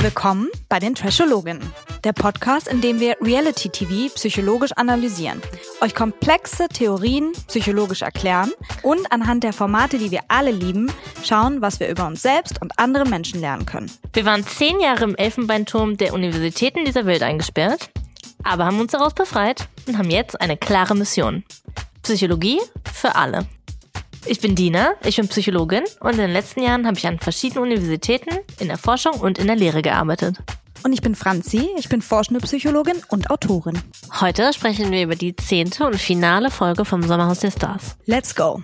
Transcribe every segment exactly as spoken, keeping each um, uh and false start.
Willkommen bei den Trashologinnen, der Podcast, in dem wir Reality-T V psychologisch analysieren, euch komplexe Theorien psychologisch erklären und anhand der Formate, die wir alle lieben, schauen, was wir über uns selbst und andere Menschen lernen können. Wir waren zehn Jahre im Elfenbeinturm der Universitäten dieser Welt eingesperrt, aber haben uns daraus befreit und haben jetzt eine klare Mission. Psychologie für alle. Ich bin Dina, ich bin Psychologin und in den letzten Jahren habe ich an verschiedenen Universitäten, in der Forschung und in der Lehre gearbeitet. Und ich bin Franzi, ich bin forschende Psychologin und Autorin. Heute sprechen wir über die zehnte und finale Folge vom Sommerhaus der Stars. Let's go!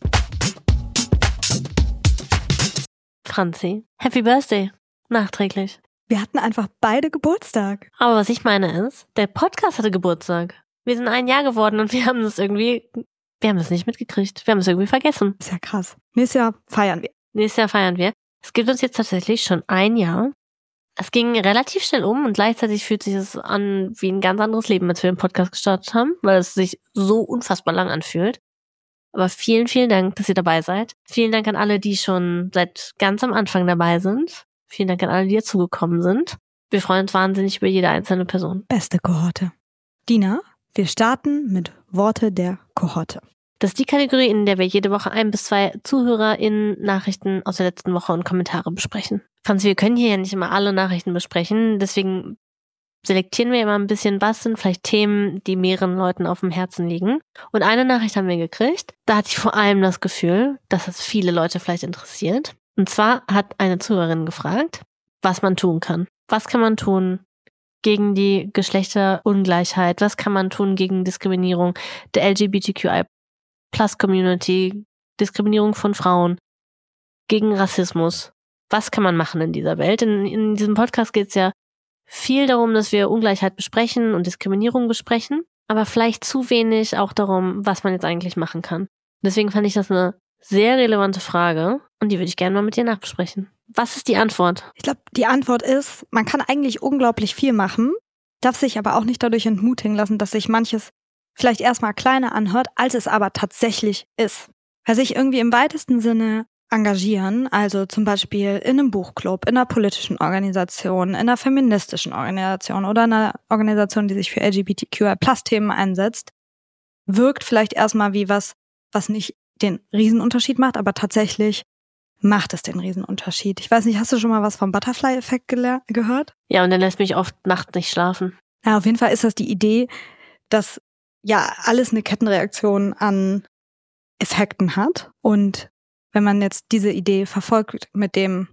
Franzi, Happy Birthday. Nachträglich. Wir hatten einfach beide Geburtstag. Aber was ich meine ist, der Podcast hatte Geburtstag. Wir sind ein Jahr geworden und wir haben das irgendwie... Wir haben es nicht mitgekriegt. Wir haben es irgendwie vergessen. Ist ja krass. Nächstes Jahr feiern wir. Nächstes Jahr feiern wir. Es gibt uns jetzt tatsächlich schon ein Jahr. Es ging relativ schnell um und gleichzeitig fühlt sich es an wie ein ganz anderes Leben, als wir den Podcast gestartet haben, weil es sich so unfassbar lang anfühlt. Aber vielen, vielen Dank, dass ihr dabei seid. Vielen Dank an alle, die schon seit ganz am Anfang dabei sind. Vielen Dank an alle, die dazugekommen sind. Wir freuen uns wahnsinnig über jede einzelne Person. Beste Kohorte. Dina, wir starten mit Worte der Kohorte. Das ist die Kategorie, in der wir jede Woche ein bis zwei ZuhörerInnen Nachrichten aus der letzten Woche und Kommentare besprechen. Franzi, wir können hier ja nicht immer alle Nachrichten besprechen, deswegen selektieren wir immer ein bisschen, was sind vielleicht Themen, die mehreren Leuten auf dem Herzen liegen. Und eine Nachricht haben wir gekriegt, da hatte ich vor allem das Gefühl, dass das viele Leute vielleicht interessiert. Und zwar hat eine Zuhörerin gefragt, was man tun kann. Was kann man tun gegen die Geschlechterungleichheit? Was kann man tun gegen Diskriminierung der L G B T Q I Plus Community, Diskriminierung von Frauen, gegen Rassismus? Was kann man machen in dieser Welt? In, in diesem Podcast geht es ja viel darum, dass wir Ungleichheit besprechen und Diskriminierung besprechen, aber vielleicht zu wenig auch darum, was man jetzt eigentlich machen kann. Deswegen fand ich das eine sehr relevante Frage und die würde ich gerne mal mit dir nachbesprechen. Was ist die Antwort? Ich glaube, die Antwort ist, man kann eigentlich unglaublich viel machen, darf sich aber auch nicht dadurch entmutigen lassen, dass sich manches vielleicht erstmal kleiner anhört, als es aber tatsächlich ist. Weil sich irgendwie im weitesten Sinne engagieren, also zum Beispiel in einem Buchclub, in einer politischen Organisation, in einer feministischen Organisation oder einer Organisation, die sich für L G B T Q I Plus Themen einsetzt, wirkt vielleicht erstmal wie was, was nicht den Riesenunterschied macht, aber tatsächlich macht es den Riesenunterschied. Ich weiß nicht, hast du schon mal was vom Butterfly-Effekt gele- gehört? Ja, und der lässt mich oft nachts nicht schlafen. Ja, auf jeden Fall ist das die Idee, dass ja alles eine Kettenreaktion an Effekten hat. Und wenn man jetzt diese Idee verfolgt mit dem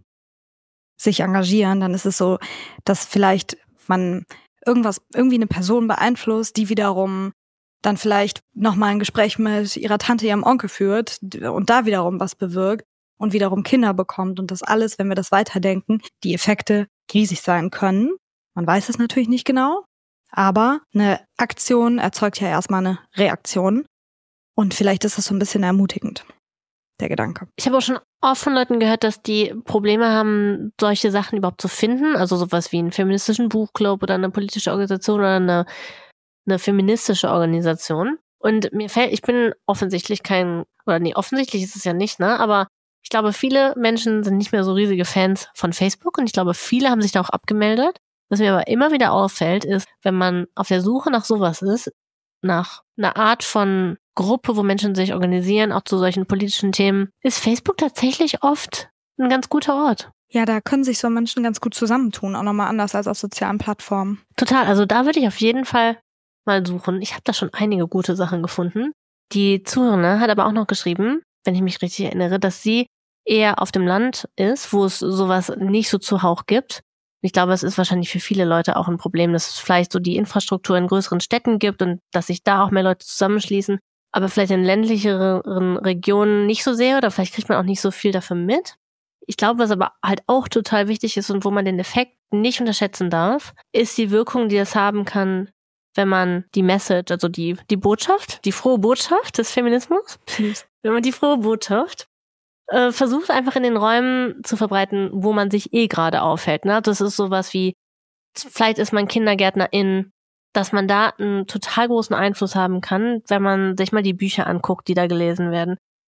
sich engagieren, dann ist es so, dass vielleicht man irgendwas, irgendwie eine Person beeinflusst, die wiederum dann vielleicht nochmal ein Gespräch mit ihrer Tante, ihrem Onkel führt und da wiederum was bewirkt und wiederum Kinder bekommt. Und das alles, wenn wir das weiterdenken, die Effekte riesig sein können. Man weiß es natürlich nicht genau, aber eine Aktion erzeugt ja erstmal eine Reaktion. Und vielleicht ist das so ein bisschen ermutigend, der Gedanke. Ich habe auch schon oft von Leuten gehört, dass die Probleme haben, solche Sachen überhaupt zu finden. Also sowas wie einen feministischen Buchclub oder eine politische Organisation oder eine, eine feministische Organisation. Und mir fällt, ich bin offensichtlich kein, oder nee, offensichtlich ist es ja nicht, ne? Aber ich glaube, viele Menschen sind nicht mehr so riesige Fans von Facebook und ich glaube, viele haben sich da auch abgemeldet. Was mir aber immer wieder auffällt, ist, wenn man auf der Suche nach sowas ist, nach einer Art von Gruppe, wo Menschen sich organisieren, auch zu solchen politischen Themen, ist Facebook tatsächlich oft ein ganz guter Ort. Ja, da können sich so Menschen ganz gut zusammentun, auch nochmal anders als auf sozialen Plattformen. Total, also da würde ich auf jeden Fall mal suchen. Ich habe da schon einige gute Sachen gefunden. Die Zuhörerin hat aber auch noch geschrieben, wenn ich mich richtig erinnere, dass sie eher auf dem Land ist, wo es sowas nicht so zuhauf gibt. Ich glaube, es ist wahrscheinlich für viele Leute auch ein Problem, dass es vielleicht so die Infrastruktur in größeren Städten gibt und dass sich da auch mehr Leute zusammenschließen, aber vielleicht in ländlicheren Regionen nicht so sehr oder vielleicht kriegt man auch nicht so viel dafür mit. Ich glaube, was aber halt auch total wichtig ist und wo man den Effekt nicht unterschätzen darf, ist die Wirkung, die es haben kann, wenn man die Message, also die, die Botschaft, die frohe Botschaft des Feminismus, wenn man die frohe Botschaft äh, versucht einfach in den Räumen zu verbreiten, wo man sich eh gerade aufhält. Ne? Das ist sowas wie, vielleicht ist man Kindergärtnerin, dass man da einen total großen Einfluss haben kann, wenn man sich mal die Bücher anguckt, die da gelesen werden.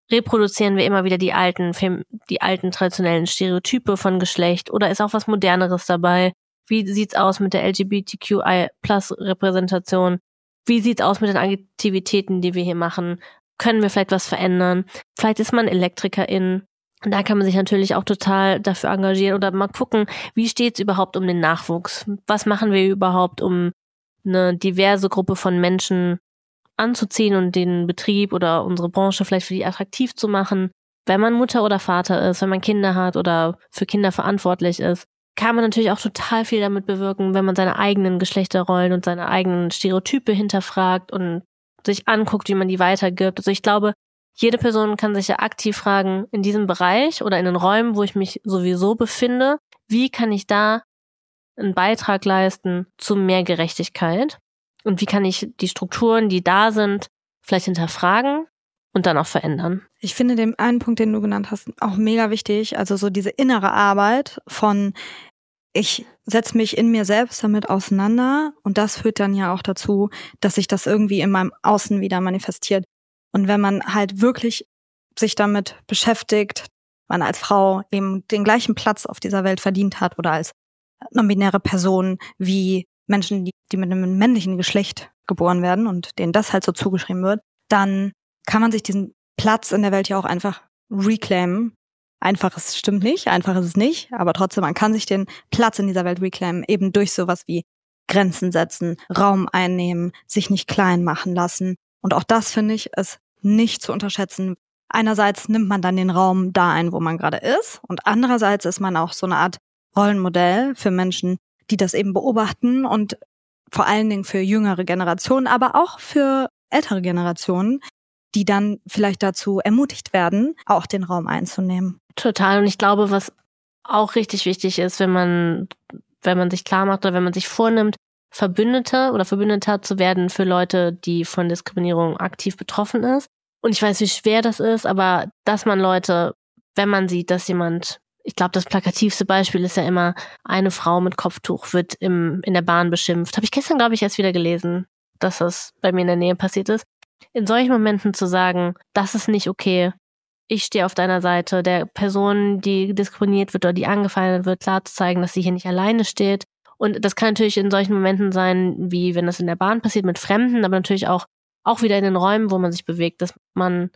reproduzieren wir immer wieder die alten, die alten traditionellen Stereotype von Geschlecht oder ist auch was Moderneres dabei? Wie sieht's aus mit der L G B T Q I Plus Repräsentation? Wie sieht's aus mit den Aktivitäten, die wir hier machen? Können wir vielleicht was verändern? Vielleicht ist man Elektrikerin. Und da kann man sich natürlich auch total dafür engagieren oder mal gucken, wie steht's überhaupt um den Nachwuchs? Was machen wir überhaupt, um eine diverse Gruppe von Menschen anzuziehen und den Betrieb oder unsere Branche vielleicht für die attraktiv zu machen? Wenn man Mutter oder Vater ist, wenn man Kinder hat oder für Kinder verantwortlich ist, kann man natürlich auch total viel damit bewirken, wenn man seine eigenen Geschlechterrollen und seine eigenen Stereotype hinterfragt und sich anguckt, wie man die weitergibt. Also ich glaube, jede Person kann sich ja aktiv fragen, in diesem Bereich oder in den Räumen, wo ich mich sowieso befinde, wie kann ich da einen Beitrag leisten zu mehr Gerechtigkeit? Und wie kann ich die Strukturen, die da sind, vielleicht hinterfragen und dann auch verändern? Ich finde den einen Punkt, den du genannt hast, auch mega wichtig. Also so diese innere Arbeit von, ich setze mich in mir selbst damit auseinander und das führt dann ja auch dazu, dass sich das irgendwie in meinem Außen wieder manifestiert. Und wenn man halt wirklich sich damit beschäftigt, man als Frau eben den gleichen Platz auf dieser Welt verdient hat oder als non-binäre Person wie Menschen, die, die mit einem männlichen Geschlecht geboren werden und denen das halt so zugeschrieben wird, dann kann man sich diesen Platz in der Welt ja auch einfach reclaimen. Einfach ist es stimmt nicht, einfach ist es nicht, aber trotzdem, man kann sich den Platz in dieser Welt reclaimen, eben durch sowas wie Grenzen setzen, Raum einnehmen, sich nicht klein machen lassen. Und auch das, finde ich, ist nicht zu unterschätzen. Einerseits nimmt man dann den Raum da ein, wo man gerade ist, und andererseits ist man auch so eine Art Rollenmodell für Menschen, die das eben beobachten und vor allen Dingen für jüngere Generationen, aber auch für ältere Generationen, die dann vielleicht dazu ermutigt werden, auch den Raum einzunehmen. Total. Und ich glaube, was auch richtig wichtig ist, wenn man, wenn man sich klar macht oder wenn man sich vornimmt, Verbündete oder Verbündeter zu werden für Leute, die von Diskriminierung aktiv betroffen ist. Und ich weiß, wie schwer das ist, aber dass man Leute, wenn man sieht, dass jemand, ich glaube, das plakativste Beispiel ist ja immer, eine Frau mit Kopftuch wird im in der Bahn beschimpft. Habe ich gestern, glaube ich, erst wieder gelesen, dass das bei mir in der Nähe passiert ist. In solchen Momenten zu sagen, das ist nicht okay, ich stehe auf deiner Seite, der Person, die diskriminiert wird oder die angefeindet wird, klar zu zeigen, dass sie hier nicht alleine steht. Und das kann natürlich in solchen Momenten sein, wie wenn das in der Bahn passiert mit Fremden, aber natürlich auch, auch wieder in den Räumen, wo man sich bewegt, dass man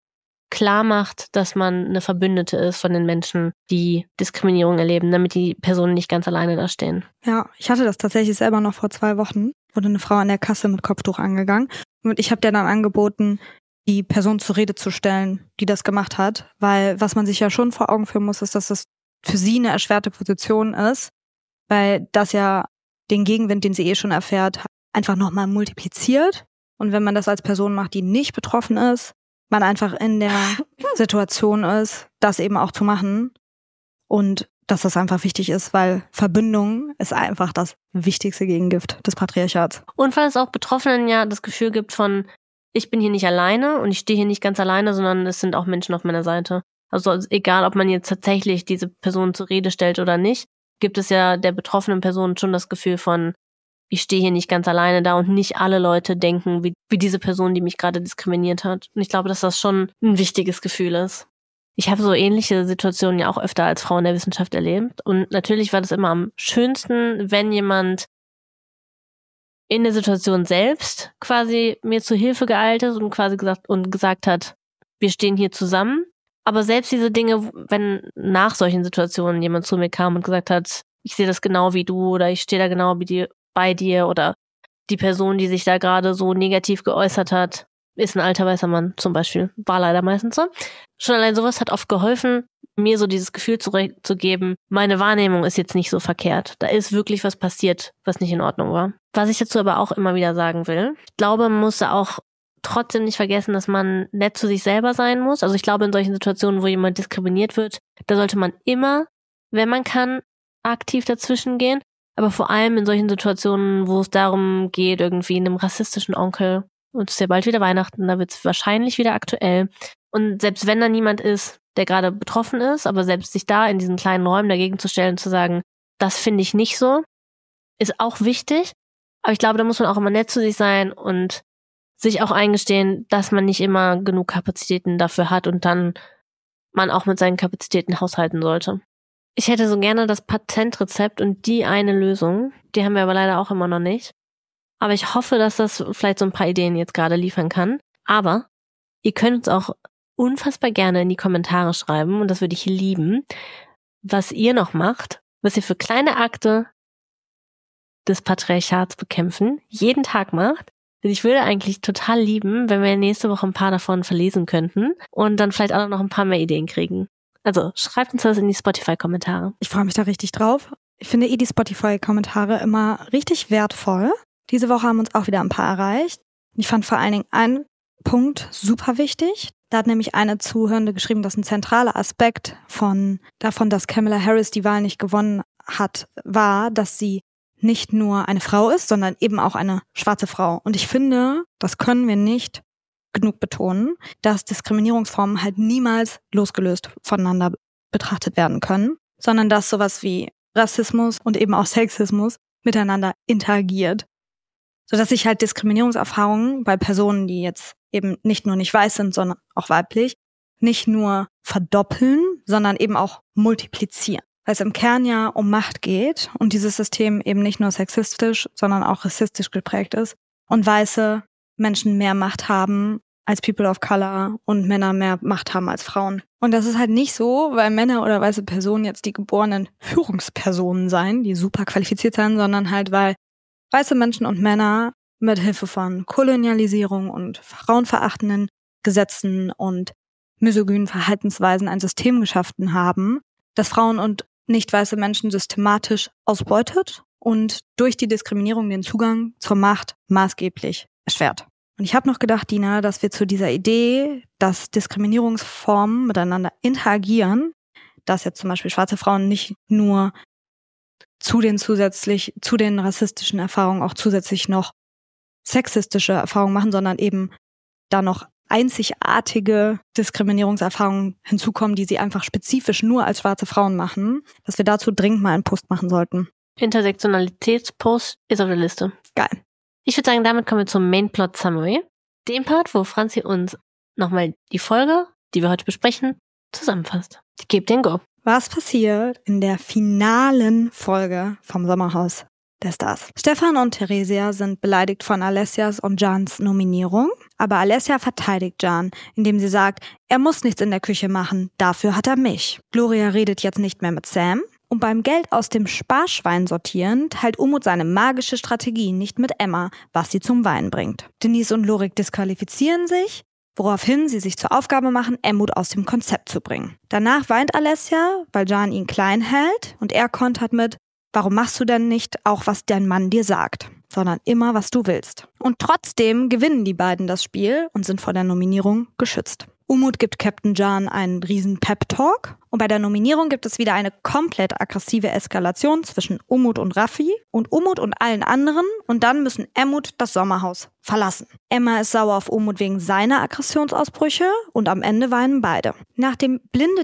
klar macht, dass man eine Verbündete ist von den Menschen, die Diskriminierung erleben, damit die Personen nicht ganz alleine da stehen. Ja, ich hatte das tatsächlich selber noch vor zwei Wochen. Wurde eine Frau an der Kasse mit Kopftuch angegangen. Und ich habe der dann angeboten, die Person zur Rede zu stellen, die das gemacht hat. Weil was man sich ja schon vor Augen führen muss, ist, dass das für sie eine erschwerte Position ist, weil das ja den Gegenwind, den sie eh schon erfährt, einfach nochmal multipliziert. Und wenn man das als Person macht, die nicht betroffen ist, man einfach in der Situation ist, das eben auch zu machen. Und dass das einfach wichtig ist, weil Verbündung ist einfach das wichtigste Gegengift des Patriarchats. Und weil es auch Betroffenen ja das Gefühl gibt von, ich bin hier nicht alleine und ich stehe hier nicht ganz alleine, sondern es sind auch Menschen auf meiner Seite. Also egal, ob man jetzt tatsächlich diese Person zur Rede stellt oder nicht, gibt es ja der betroffenen Person schon das Gefühl von, ich stehe hier nicht ganz alleine da und nicht alle Leute denken, wie, wie diese Person, die mich gerade diskriminiert hat. Und ich glaube, dass das schon ein wichtiges Gefühl ist. Ich habe so ähnliche Situationen ja auch öfter als Frau in der Wissenschaft erlebt. Und natürlich war das immer am schönsten, wenn jemand in der Situation selbst quasi mir zu Hilfe geeilt ist und quasi gesagt und gesagt hat, wir stehen hier zusammen. Aber selbst diese Dinge, wenn nach solchen Situationen jemand zu mir kam und gesagt hat, ich sehe das genau wie du oder ich stehe da genau wie die, bei dir oder die Person, die sich da gerade so negativ geäußert hat, ist ein alter weißer Mann zum Beispiel. War leider meistens so. Schon allein sowas hat oft geholfen, mir so dieses Gefühl zu geben, meine Wahrnehmung ist jetzt nicht so verkehrt. Da ist wirklich was passiert, was nicht in Ordnung war. Was ich dazu aber auch immer wieder sagen will, ich glaube, man muss da auch trotzdem nicht vergessen, dass man nett zu sich selber sein muss. Also ich glaube, in solchen Situationen, wo jemand diskriminiert wird, da sollte man immer, wenn man kann, aktiv dazwischen gehen. Aber vor allem in solchen Situationen, wo es darum geht, irgendwie einem rassistischen Onkel, und es ist ja bald wieder Weihnachten, da wird es wahrscheinlich wieder aktuell. Und selbst wenn da niemand ist, der gerade betroffen ist, aber selbst sich da in diesen kleinen Räumen dagegen zu stellen und zu sagen, das finde ich nicht so, ist auch wichtig. Aber ich glaube, da muss man auch immer nett zu sich sein und sich auch eingestehen, dass man nicht immer genug Kapazitäten dafür hat und dann man auch mit seinen Kapazitäten haushalten sollte. Ich hätte so gerne das Patentrezept und die eine Lösung. Die haben wir aber leider auch immer noch nicht. Aber ich hoffe, dass das vielleicht so ein paar Ideen jetzt gerade liefern kann. Aber ihr könnt uns auch unfassbar gerne in die Kommentare schreiben, und das würde ich lieben, was ihr noch macht, was ihr für kleine Akte des Patriarchats bekämpfen, jeden Tag macht. Denn ich würde eigentlich total lieben, wenn wir nächste Woche ein paar davon verlesen könnten und dann vielleicht auch noch ein paar mehr Ideen kriegen. Also schreibt uns das in die Spotify-Kommentare. Ich freue mich da richtig drauf. Ich finde eh die Spotify-Kommentare immer richtig wertvoll. Diese Woche haben uns auch wieder ein paar erreicht. Ich fand vor allen Dingen einen Punkt super wichtig. Da hat nämlich eine Zuhörende geschrieben, dass ein zentraler Aspekt von davon, dass Kamala Harris die Wahl nicht gewonnen hat, war, dass sie nicht nur eine Frau ist, sondern eben auch eine schwarze Frau. Und ich finde, das können wir nicht genug betonen, dass Diskriminierungsformen halt niemals losgelöst voneinander betrachtet werden können, sondern dass sowas wie Rassismus und eben auch Sexismus miteinander interagiert. Sodass sich halt Diskriminierungserfahrungen bei Personen, die jetzt eben nicht nur nicht weiß sind, sondern auch weiblich, nicht nur verdoppeln, sondern eben auch multiplizieren. Weil es im Kern ja um Macht geht und dieses System eben nicht nur sexistisch, sondern auch rassistisch geprägt ist und weiße Menschen mehr Macht haben als People of Color und Männer mehr Macht haben als Frauen. Und das ist halt nicht so, weil Männer oder weiße Personen jetzt die geborenen Führungspersonen seien, die super qualifiziert sein, sondern halt, weil weiße Menschen und Männer mit Hilfe von Kolonialisierung und frauenverachtenden Gesetzen und misogynen Verhaltensweisen ein System geschaffen haben, das Frauen und nicht weiße Menschen systematisch ausbeutet und durch die Diskriminierung den Zugang zur Macht maßgeblich erschwert. Und ich habe noch gedacht, Dina, dass wir zu dieser Idee, dass Diskriminierungsformen miteinander interagieren, dass jetzt zum Beispiel schwarze Frauen nicht nur zu den zusätzlich, zu den rassistischen Erfahrungen auch zusätzlich noch sexistische Erfahrungen machen, sondern eben da noch einzigartige Diskriminierungserfahrungen hinzukommen, die sie einfach spezifisch nur als schwarze Frauen machen, dass wir dazu dringend mal einen Post machen sollten. Intersektionalitätspost ist auf der Liste. Geil. Ich würde sagen, damit kommen wir zum Main-Plot Summary. Dem Part, wo Franzi uns nochmal die Folge, die wir heute besprechen, zusammenfasst. Ich gebe den Go. Was passiert in der finalen Folge vom Sommerhaus der Stars? Stefan und Theresia sind beleidigt von Alessias und Jans Nominierung, aber Alessia verteidigt Jan, indem sie sagt, er muss nichts in der Küche machen, dafür hat er mich. Gloria redet jetzt nicht mehr mit Sam und beim Geld aus dem Sparschwein sortieren teilt Umut seine magische Strategie nicht mit Emma, was sie zum Weinen bringt. Denise und Lorik disqualifizieren sich, woraufhin sie sich zur Aufgabe machen, Emmut aus dem Konzept zu bringen. Danach weint Alessia, weil Jan ihn klein hält und er kontert mit, warum machst du denn nicht auch, was dein Mann dir sagt, sondern immer, was du willst. Und trotzdem gewinnen die beiden das Spiel und sind vor der Nominierung geschützt. Umut gibt Captain Jan einen riesen Pep-Talk und bei der Nominierung gibt es wieder eine komplett aggressive Eskalation zwischen Umut und Raffi und Umut und allen anderen und dann müssen Emmut das Sommerhaus verlassen. Emma ist sauer auf Umut wegen seiner Aggressionsausbrüche und am Ende weinen beide. Nach dem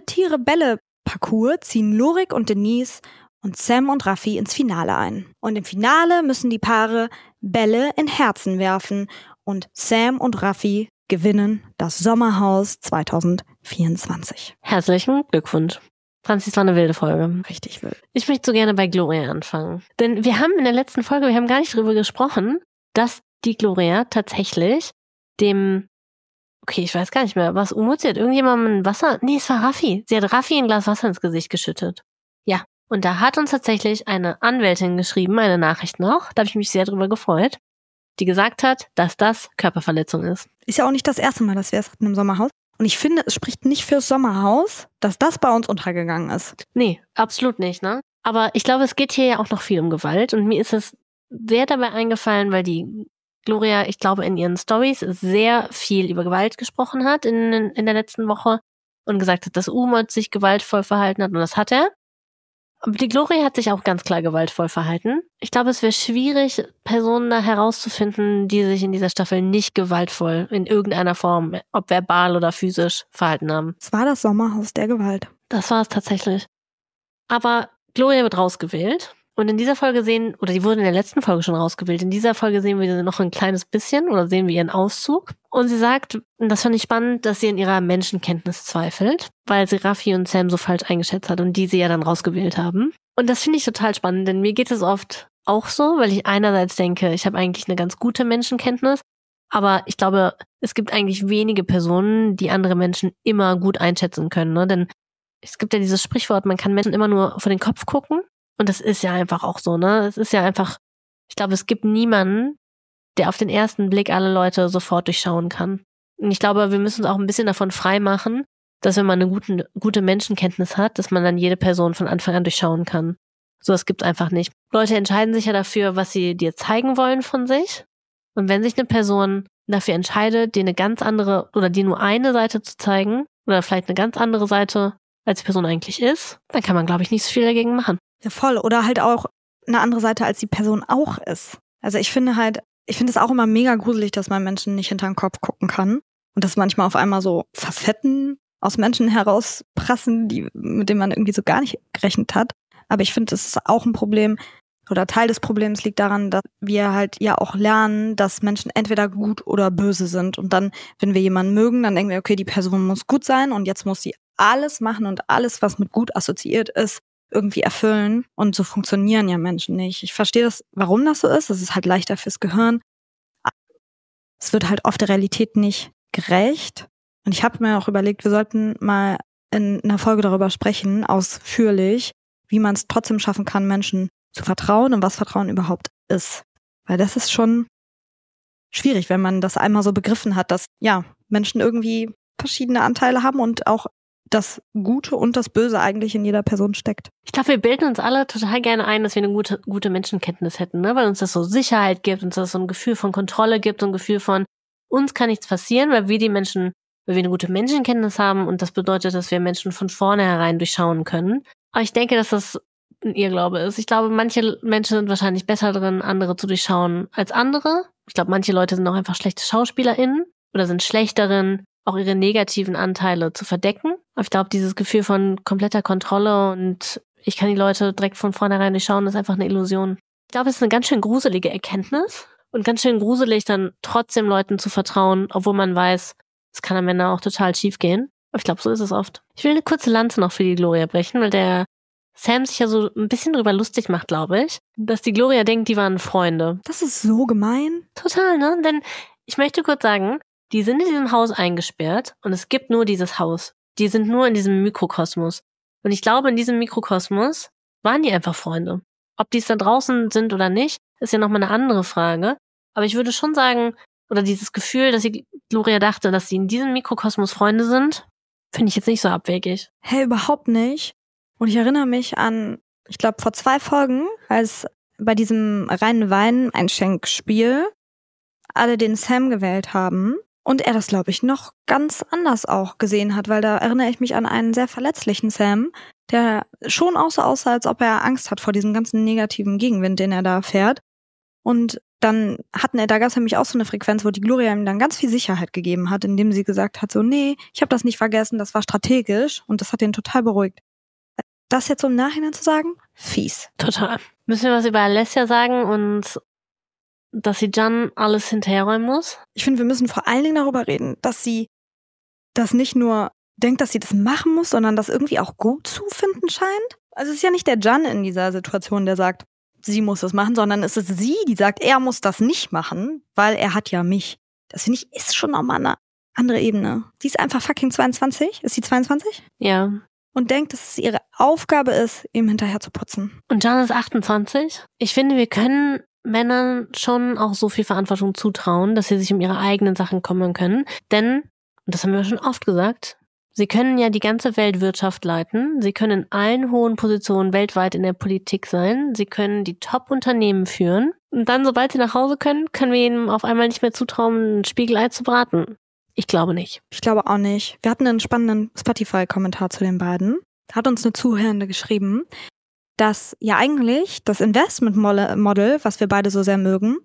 Blinde-Tiere-Bälle-Parcours ziehen Lorik und Denise und Sam und Raffi ins Finale ein. Und im Finale müssen die Paare Bälle in Herzen werfen und Sam und Raffi gewinnen das Sommerhaus zwanzig vierundzwanzig. Herzlichen Glückwunsch. Franzi, es war eine wilde Folge. Richtig wild. Ich möchte so gerne bei Gloria anfangen. Denn wir haben in der letzten Folge, wir haben gar nicht darüber gesprochen, dass die Gloria tatsächlich dem, okay, ich weiß gar nicht mehr, was Umut, sie hat irgendjemandem Wasser, nee, es war Raffi. Sie hat Raffi ein Glas Wasser ins Gesicht geschüttet. Ja. Und da hat uns tatsächlich eine Anwältin geschrieben, eine Nachricht noch, da habe ich mich sehr drüber gefreut, die gesagt hat, dass das Körperverletzung ist. Ist ja auch nicht das erste Mal, dass wir es hatten im Sommerhaus. Und ich finde, es spricht nicht fürs Sommerhaus, dass das bei uns untergegangen ist. Nee, absolut nicht, ne? Aber ich glaube, es geht hier ja auch noch viel um Gewalt. Und mir ist es sehr dabei eingefallen, weil die Gloria, ich glaube, in ihren Stories sehr viel über Gewalt gesprochen hat in, in der letzten Woche und gesagt hat, dass Umut sich gewaltvoll verhalten hat. Und das hat er. Aber die Gloria hat sich auch ganz klar gewaltvoll verhalten. Ich glaube, es wäre schwierig, Personen da herauszufinden, die sich in dieser Staffel nicht gewaltvoll in irgendeiner Form, ob verbal oder physisch, verhalten haben. Es war das Sommerhaus der Gewalt. Das war es tatsächlich. Aber Gloria wird rausgewählt. Und in dieser Folge sehen, oder die wurde in der letzten Folge schon rausgewählt, in dieser Folge sehen wir sie noch ein kleines bisschen oder sehen wir ihren Auszug. Und sie sagt, und das fand ich spannend, dass sie in ihrer Menschenkenntnis zweifelt, weil sie Raffi und Sam so falsch eingeschätzt hat und die sie ja dann rausgewählt haben. Und das finde ich total spannend, denn mir geht es oft auch so, weil ich einerseits denke, ich habe eigentlich eine ganz gute Menschenkenntnis, aber ich glaube, es gibt eigentlich wenige Personen, die andere Menschen immer gut einschätzen können, ne? Denn es gibt ja dieses Sprichwort, man kann Menschen immer nur vor den Kopf gucken. Und das ist ja einfach auch so, ne? Es ist ja einfach, ich glaube, es gibt niemanden, der auf den ersten Blick alle Leute sofort durchschauen kann. Und ich glaube, wir müssen uns auch ein bisschen davon frei machen, dass wenn man eine gute, gute Menschenkenntnis hat, dass man dann jede Person von Anfang an durchschauen kann. Sowas gibt's einfach nicht. Leute entscheiden sich ja dafür, was sie dir zeigen wollen von sich. Und wenn sich eine Person dafür entscheidet, dir eine ganz andere oder dir nur eine Seite zu zeigen oder vielleicht eine ganz andere Seite, als die Person eigentlich ist, dann kann man, glaube ich, nicht so viel dagegen machen. Ja, voll. Oder halt auch eine andere Seite, als die Person auch ist. Also ich finde halt, ich finde es auch immer mega gruselig, dass man Menschen nicht hinter den Kopf gucken kann. Und dass manchmal auf einmal so Facetten aus Menschen herausprassen, die, mit denen man irgendwie so gar nicht gerechnet hat. Aber ich finde, es ist auch ein Problem, oder Teil des Problems liegt daran, dass wir halt ja auch lernen, dass Menschen entweder gut oder böse sind. Und dann, wenn wir jemanden mögen, dann denken wir, okay, die Person muss gut sein und jetzt muss sie alles machen und alles, was mit gut assoziiert ist, irgendwie erfüllen. Und so funktionieren ja Menschen nicht. Ich verstehe das, warum das so ist. Es ist halt leichter fürs Gehirn. Es wird halt oft der Realität nicht gerecht. Und ich habe mir auch überlegt, wir sollten mal in einer Folge darüber sprechen, ausführlich, wie man es trotzdem schaffen kann, Menschen zu vertrauen und was Vertrauen überhaupt ist. Weil das ist schon schwierig, wenn man das einmal so begriffen hat, dass ja Menschen irgendwie verschiedene Anteile haben und auch das Gute und das Böse eigentlich in jeder Person steckt. Ich glaube, wir bilden uns alle total gerne ein, dass wir eine gute, gute Menschenkenntnis hätten, ne? Weil uns das so Sicherheit gibt, uns das so ein Gefühl von Kontrolle gibt, so ein Gefühl von, uns kann nichts passieren, weil wir die Menschen, weil wir eine gute Menschenkenntnis haben und das bedeutet, dass wir Menschen von vornherein durchschauen können. Aber ich denke, dass das ein Irrglaube ist. Ich glaube, manche Menschen sind wahrscheinlich besser drin, andere zu durchschauen als andere. Ich glaube, manche Leute sind auch einfach schlechte SchauspielerInnen oder sind schlecht darin, auch ihre negativen Anteile zu verdecken. Aber ich glaube, dieses Gefühl von kompletter Kontrolle und ich kann die Leute direkt von vornherein durchschauen, ist einfach eine Illusion. Ich glaube, es ist eine ganz schön gruselige Erkenntnis und ganz schön gruselig, dann trotzdem Leuten zu vertrauen, obwohl man weiß, es kann am Ende auch total schief gehen. Aber ich glaube, so ist es oft. Ich will eine kurze Lanze noch für die Gloria brechen, weil der Sam sich ja so ein bisschen drüber lustig macht, glaube ich, dass die Gloria denkt, die waren Freunde. Das ist so gemein. Total, ne? Denn ich möchte kurz sagen, die sind in diesem Haus eingesperrt und es gibt nur dieses Haus. Die sind nur in diesem Mikrokosmos. Und ich glaube, in diesem Mikrokosmos waren die einfach Freunde. Ob die es da draußen sind oder nicht, ist ja nochmal eine andere Frage. Aber ich würde schon sagen, oder dieses Gefühl, dass die Gloria dachte, dass sie in diesem Mikrokosmos Freunde sind, finde ich jetzt nicht so abwegig. Hey, überhaupt nicht. Und ich erinnere mich an, ich glaube, vor zwei Folgen, als bei diesem reinen Wein-Einschenkspiel alle den Sam gewählt haben und er das, glaube ich, noch ganz anders auch gesehen hat, weil da erinnere ich mich an einen sehr verletzlichen Sam, der schon auch so aussah, als ob er Angst hat vor diesem ganzen negativen Gegenwind, den er da fährt. Und dann hatten er, da gab es nämlich auch so eine Frequenz, wo die Gloria ihm dann ganz viel Sicherheit gegeben hat, indem sie gesagt hat, so, nee, ich habe das nicht vergessen, das war strategisch und das hat ihn total beruhigt. Das jetzt so im Nachhinein zu sagen? Fies. Total. Müssen wir was über Alessia sagen und dass sie Jan alles hinterherräumen muss? Ich finde, wir müssen vor allen Dingen darüber reden, dass sie das nicht nur denkt, dass sie das machen muss, sondern das irgendwie auch gut zu finden scheint. Also es ist ja nicht der Jan in dieser Situation, der sagt, sie muss das machen, sondern es ist sie, die sagt, er muss das nicht machen, weil er hat ja mich. Das finde ich, ist schon nochmal eine andere Ebene. Sie ist einfach fucking zweiundzwanzig. Ist sie zweiundzwanzig? Ja. Und denkt, dass es ihre Aufgabe ist, ihm hinterher zu putzen. Und Jan ist achtundzwanzig. Ich finde, wir können Männern schon auch so viel Verantwortung zutrauen, dass sie sich um ihre eigenen Sachen kümmern können. Denn, und das haben wir schon oft gesagt, sie können ja die ganze Weltwirtschaft leiten. Sie können in allen hohen Positionen weltweit in der Politik sein. Sie können die Top-Unternehmen führen. Und dann, sobald sie nach Hause können, können wir ihnen auf einmal nicht mehr zutrauen, ein Spiegelei zu braten. Ich glaube nicht. Ich glaube auch nicht. Wir hatten einen spannenden Spotify-Kommentar zu den beiden. Da hat uns eine Zuhörende geschrieben, dass ja eigentlich das Investment-Model, was wir beide so sehr mögen,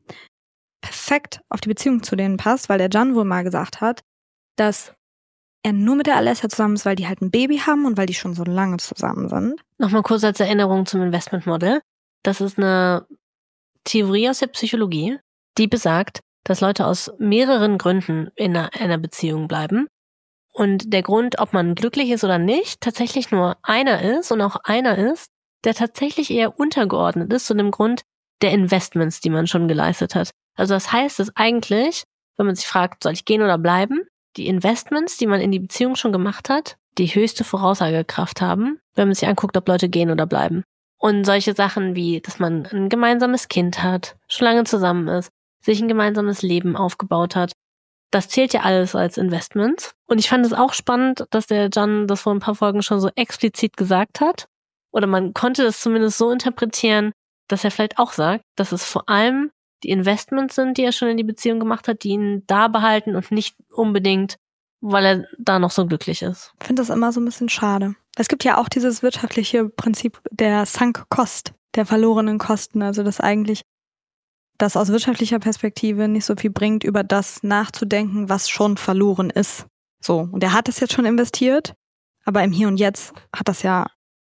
perfekt auf die Beziehung zu denen passt, weil der Jan wohl mal gesagt hat, dass er nur mit der Alessia zusammen ist, weil die halt ein Baby haben und weil die schon so lange zusammen sind. Nochmal kurz als Erinnerung zum Investment-Model. Das ist eine Theorie aus der Psychologie, die besagt, dass Leute aus mehreren Gründen in einer, einer Beziehung bleiben. Und der Grund, ob man glücklich ist oder nicht, tatsächlich nur einer ist und auch einer ist, der tatsächlich eher untergeordnet ist zu dem Grund der Investments, die man schon geleistet hat. Also das heißt es eigentlich, wenn man sich fragt, soll ich gehen oder bleiben, die Investments, die man in die Beziehung schon gemacht hat, die höchste Voraussagekraft haben, wenn man sich anguckt, ob Leute gehen oder bleiben. Und solche Sachen wie, dass man ein gemeinsames Kind hat, schon lange zusammen ist, sich ein gemeinsames Leben aufgebaut hat, das zählt ja alles als Investments. Und ich fand es auch spannend, dass der Can das vor ein paar Folgen schon so explizit gesagt hat. Oder man konnte das zumindest so interpretieren, dass er vielleicht auch sagt, dass es vor allem die Investments sind, die er schon in die Beziehung gemacht hat, die ihn da behalten und nicht unbedingt, weil er da noch so glücklich ist. Ich finde das immer so ein bisschen schade. Es gibt ja auch dieses wirtschaftliche Prinzip der Sunk Cost, der verlorenen Kosten. Also dass eigentlich das aus wirtschaftlicher Perspektive nicht so viel bringt, über das nachzudenken, was schon verloren ist. So, und er hat es jetzt schon investiert, aber im Hier und Jetzt hat das ja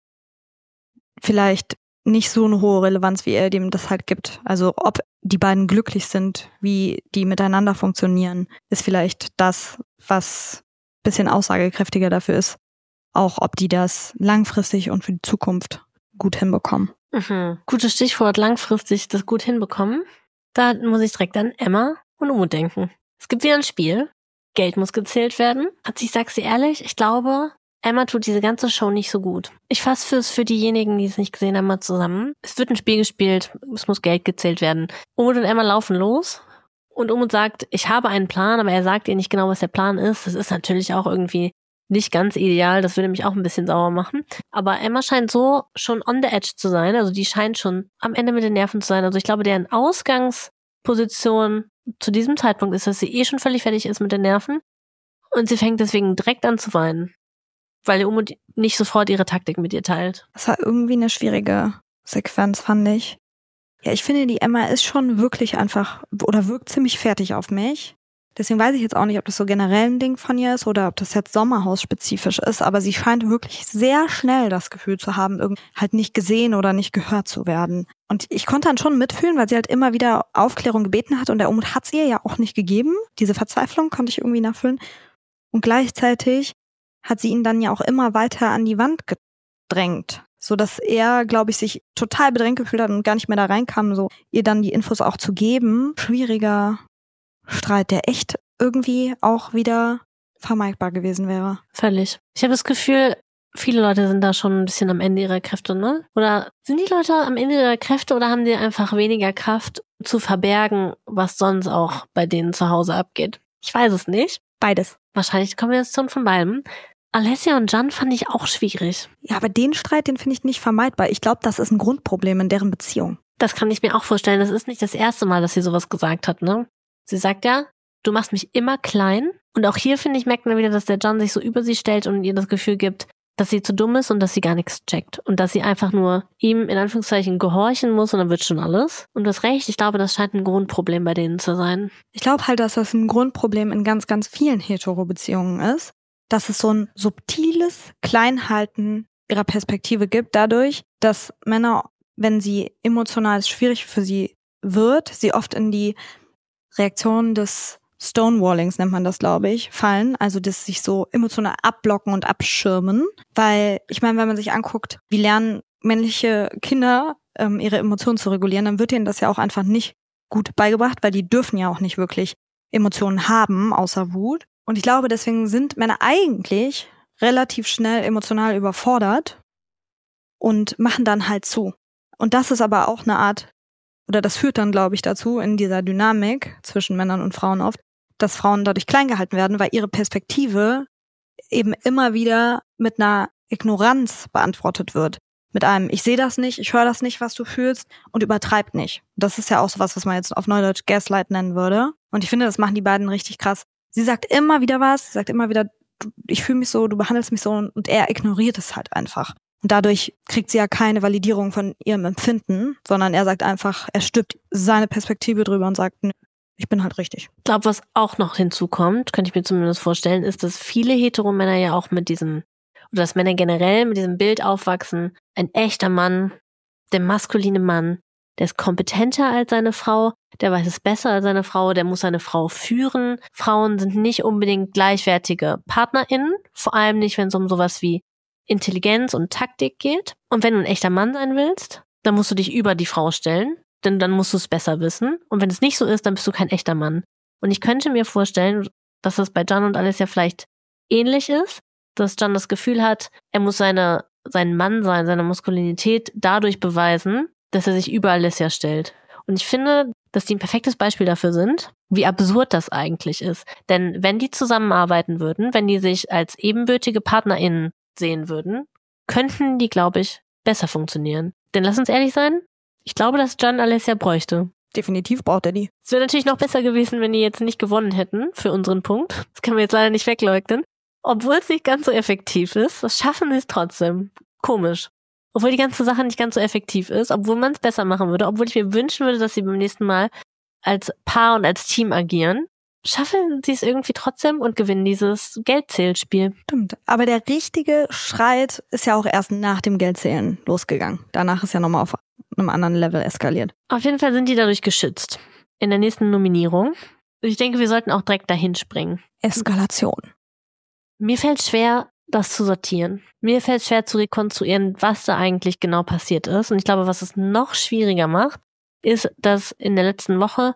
vielleicht nicht so eine hohe Relevanz, wie er dem das halt gibt. Also ob die beiden glücklich sind, wie die miteinander funktionieren, ist vielleicht das, was ein bisschen aussagekräftiger dafür ist. Auch ob die das langfristig und für die Zukunft gut hinbekommen. Mhm. Gutes Stichwort, langfristig das gut hinbekommen. Da muss ich direkt an Emma und Umut denken. Es gibt wieder ein Spiel. Geld muss gezählt werden. Also ich sag's dir ehrlich, ich glaube, Emma tut diese ganze Show nicht so gut. Ich fasse fürs für diejenigen, die es nicht gesehen haben, mal zusammen. Es wird ein Spiel gespielt, es muss Geld gezählt werden. Umut und Emma laufen los und Umut sagt, ich habe einen Plan, aber er sagt ihr nicht genau, was der Plan ist. Das ist natürlich auch irgendwie nicht ganz ideal, das würde mich auch ein bisschen sauer machen. Aber Emma scheint so schon on the edge zu sein, also die scheint schon am Ende mit den Nerven zu sein. Also ich glaube, deren Ausgangsposition zu diesem Zeitpunkt ist, dass sie eh schon völlig fertig ist mit den Nerven und sie fängt deswegen direkt an zu weinen, weil die Umut nicht sofort ihre Taktik mit ihr teilt. Das war irgendwie eine schwierige Sequenz, fand ich. Ja, ich finde, die Emma ist schon wirklich einfach oder wirkt ziemlich fertig auf mich. Deswegen weiß ich jetzt auch nicht, ob das so generell ein Ding von ihr ist oder ob das jetzt Sommerhaus-spezifisch ist, aber sie scheint wirklich sehr schnell das Gefühl zu haben, irgendwie halt nicht gesehen oder nicht gehört zu werden. Und ich konnte dann schon mitfühlen, weil sie halt immer wieder Aufklärung gebeten hat und der Umut hat es ihr ja auch nicht gegeben. Diese Verzweiflung konnte ich irgendwie nachfühlen. Und gleichzeitig hat sie ihn dann ja auch immer weiter an die Wand gedrängt, sodass er, glaube ich, sich total bedrängt gefühlt hat und gar nicht mehr da reinkam, so ihr dann die Infos auch zu geben. Schwieriger Streit, der echt irgendwie auch wieder vermeidbar gewesen wäre. Völlig. Ich habe das Gefühl, viele Leute sind da schon ein bisschen am Ende ihrer Kräfte, ne? Oder sind die Leute am Ende ihrer Kräfte oder haben die einfach weniger Kraft zu verbergen, was sonst auch bei denen zu Hause abgeht? Ich weiß es nicht. Beides. Wahrscheinlich Kombination von beidem. Alessia und Can fand ich auch schwierig. Ja, aber den Streit, den finde ich nicht vermeidbar. Ich glaube, das ist ein Grundproblem in deren Beziehung. Das kann ich mir auch vorstellen. Das ist nicht das erste Mal, dass sie sowas gesagt hat, ne? Sie sagt ja, du machst mich immer klein. Und auch hier, finde ich, merkt man wieder, dass der Can sich so über sie stellt und ihr das Gefühl gibt, dass sie zu dumm ist und dass sie gar nichts checkt. Und dass sie einfach nur ihm in Anführungszeichen gehorchen muss und dann wird schon alles. Und du hast recht, ich glaube, das scheint ein Grundproblem bei denen zu sein. Ich glaube halt, dass das ein Grundproblem in ganz, ganz vielen Hetero-Beziehungen ist. Dass es so ein subtiles Kleinhalten ihrer Perspektive gibt, dadurch, dass Männer, wenn sie emotional schwierig für sie wird, sie oft in die Reaktion des Stonewallings, nennt man das, glaube ich, fallen. Also das sich so emotional abblocken und abschirmen. Weil, ich meine, wenn man sich anguckt, wie lernen männliche Kinder ähm, ihre Emotionen zu regulieren, dann wird ihnen das ja auch einfach nicht gut beigebracht, weil die dürfen ja auch nicht wirklich Emotionen haben, außer Wut. Und ich glaube, deswegen sind Männer eigentlich relativ schnell emotional überfordert und machen dann halt zu. Und das ist aber auch eine Art, oder das führt dann, glaube ich, dazu, in dieser Dynamik zwischen Männern und Frauen oft, dass Frauen dadurch klein gehalten werden, weil ihre Perspektive eben immer wieder mit einer Ignoranz beantwortet wird. Mit einem, ich sehe das nicht, ich höre das nicht, was du fühlst und übertreib nicht. Das ist ja auch sowas, was man jetzt auf Neudeutsch Gaslight nennen würde. Und ich finde, das machen die beiden richtig krass. Sie sagt immer wieder was, sie sagt immer wieder, ich fühle mich so, du behandelst mich so und er ignoriert es halt einfach. Und dadurch kriegt sie ja keine Validierung von ihrem Empfinden, sondern er sagt einfach, er stülpt seine Perspektive drüber und sagt, ich bin halt richtig. Ich glaube, was auch noch hinzukommt, könnte ich mir zumindest vorstellen, ist, dass viele Heteromänner ja auch mit diesem, oder dass Männer generell mit diesem Bild aufwachsen, ein echter Mann der maskuline Mann, der ist kompetenter als seine Frau, der weiß es besser als seine Frau, der muss seine Frau führen. Frauen sind nicht unbedingt gleichwertige PartnerInnen, vor allem nicht, wenn es um sowas wie Intelligenz und Taktik geht. Und wenn du ein echter Mann sein willst, dann musst du dich über die Frau stellen, denn dann musst du es besser wissen. Und wenn es nicht so ist, dann bist du kein echter Mann. Und ich könnte mir vorstellen, dass das bei Can und Alessia vielleicht ähnlich ist, dass Can das Gefühl hat, er muss seine, sein Mann sein, seine Maskulinität dadurch beweisen, dass er sich über Alessia stellt. Und ich finde, dass die ein perfektes Beispiel dafür sind, wie absurd das eigentlich ist. Denn wenn die zusammenarbeiten würden, wenn die sich als ebenbürtige PartnerInnen sehen würden, könnten die, glaube ich, besser funktionieren. Denn lass uns ehrlich sein, ich glaube, dass Can Alessia bräuchte. Definitiv braucht er die. Es wäre natürlich noch besser gewesen, wenn die jetzt nicht gewonnen hätten für unseren Punkt. Das können wir jetzt leider nicht wegleugnen. Obwohl es nicht ganz so effektiv ist, das schaffen sie es trotzdem. Komisch. Obwohl die ganze Sache nicht ganz so effektiv ist, obwohl man es besser machen würde, obwohl ich mir wünschen würde, dass sie beim nächsten Mal als Paar und als Team agieren, schaffen sie es irgendwie trotzdem und gewinnen dieses Geldzählspiel. Stimmt. Aber der richtige Streit ist ja auch erst nach dem Geldzählen losgegangen. Danach ist ja nochmal auf einem anderen Level eskaliert. Auf jeden Fall sind die dadurch geschützt. In der nächsten Nominierung. Ich denke, wir sollten auch direkt dahin springen. Eskalation. Mir fällt schwer, das zu sortieren. Mir fällt schwer zu rekonstruieren, was da eigentlich genau passiert ist. Und ich glaube, was es noch schwieriger macht, ist, dass in der letzten Woche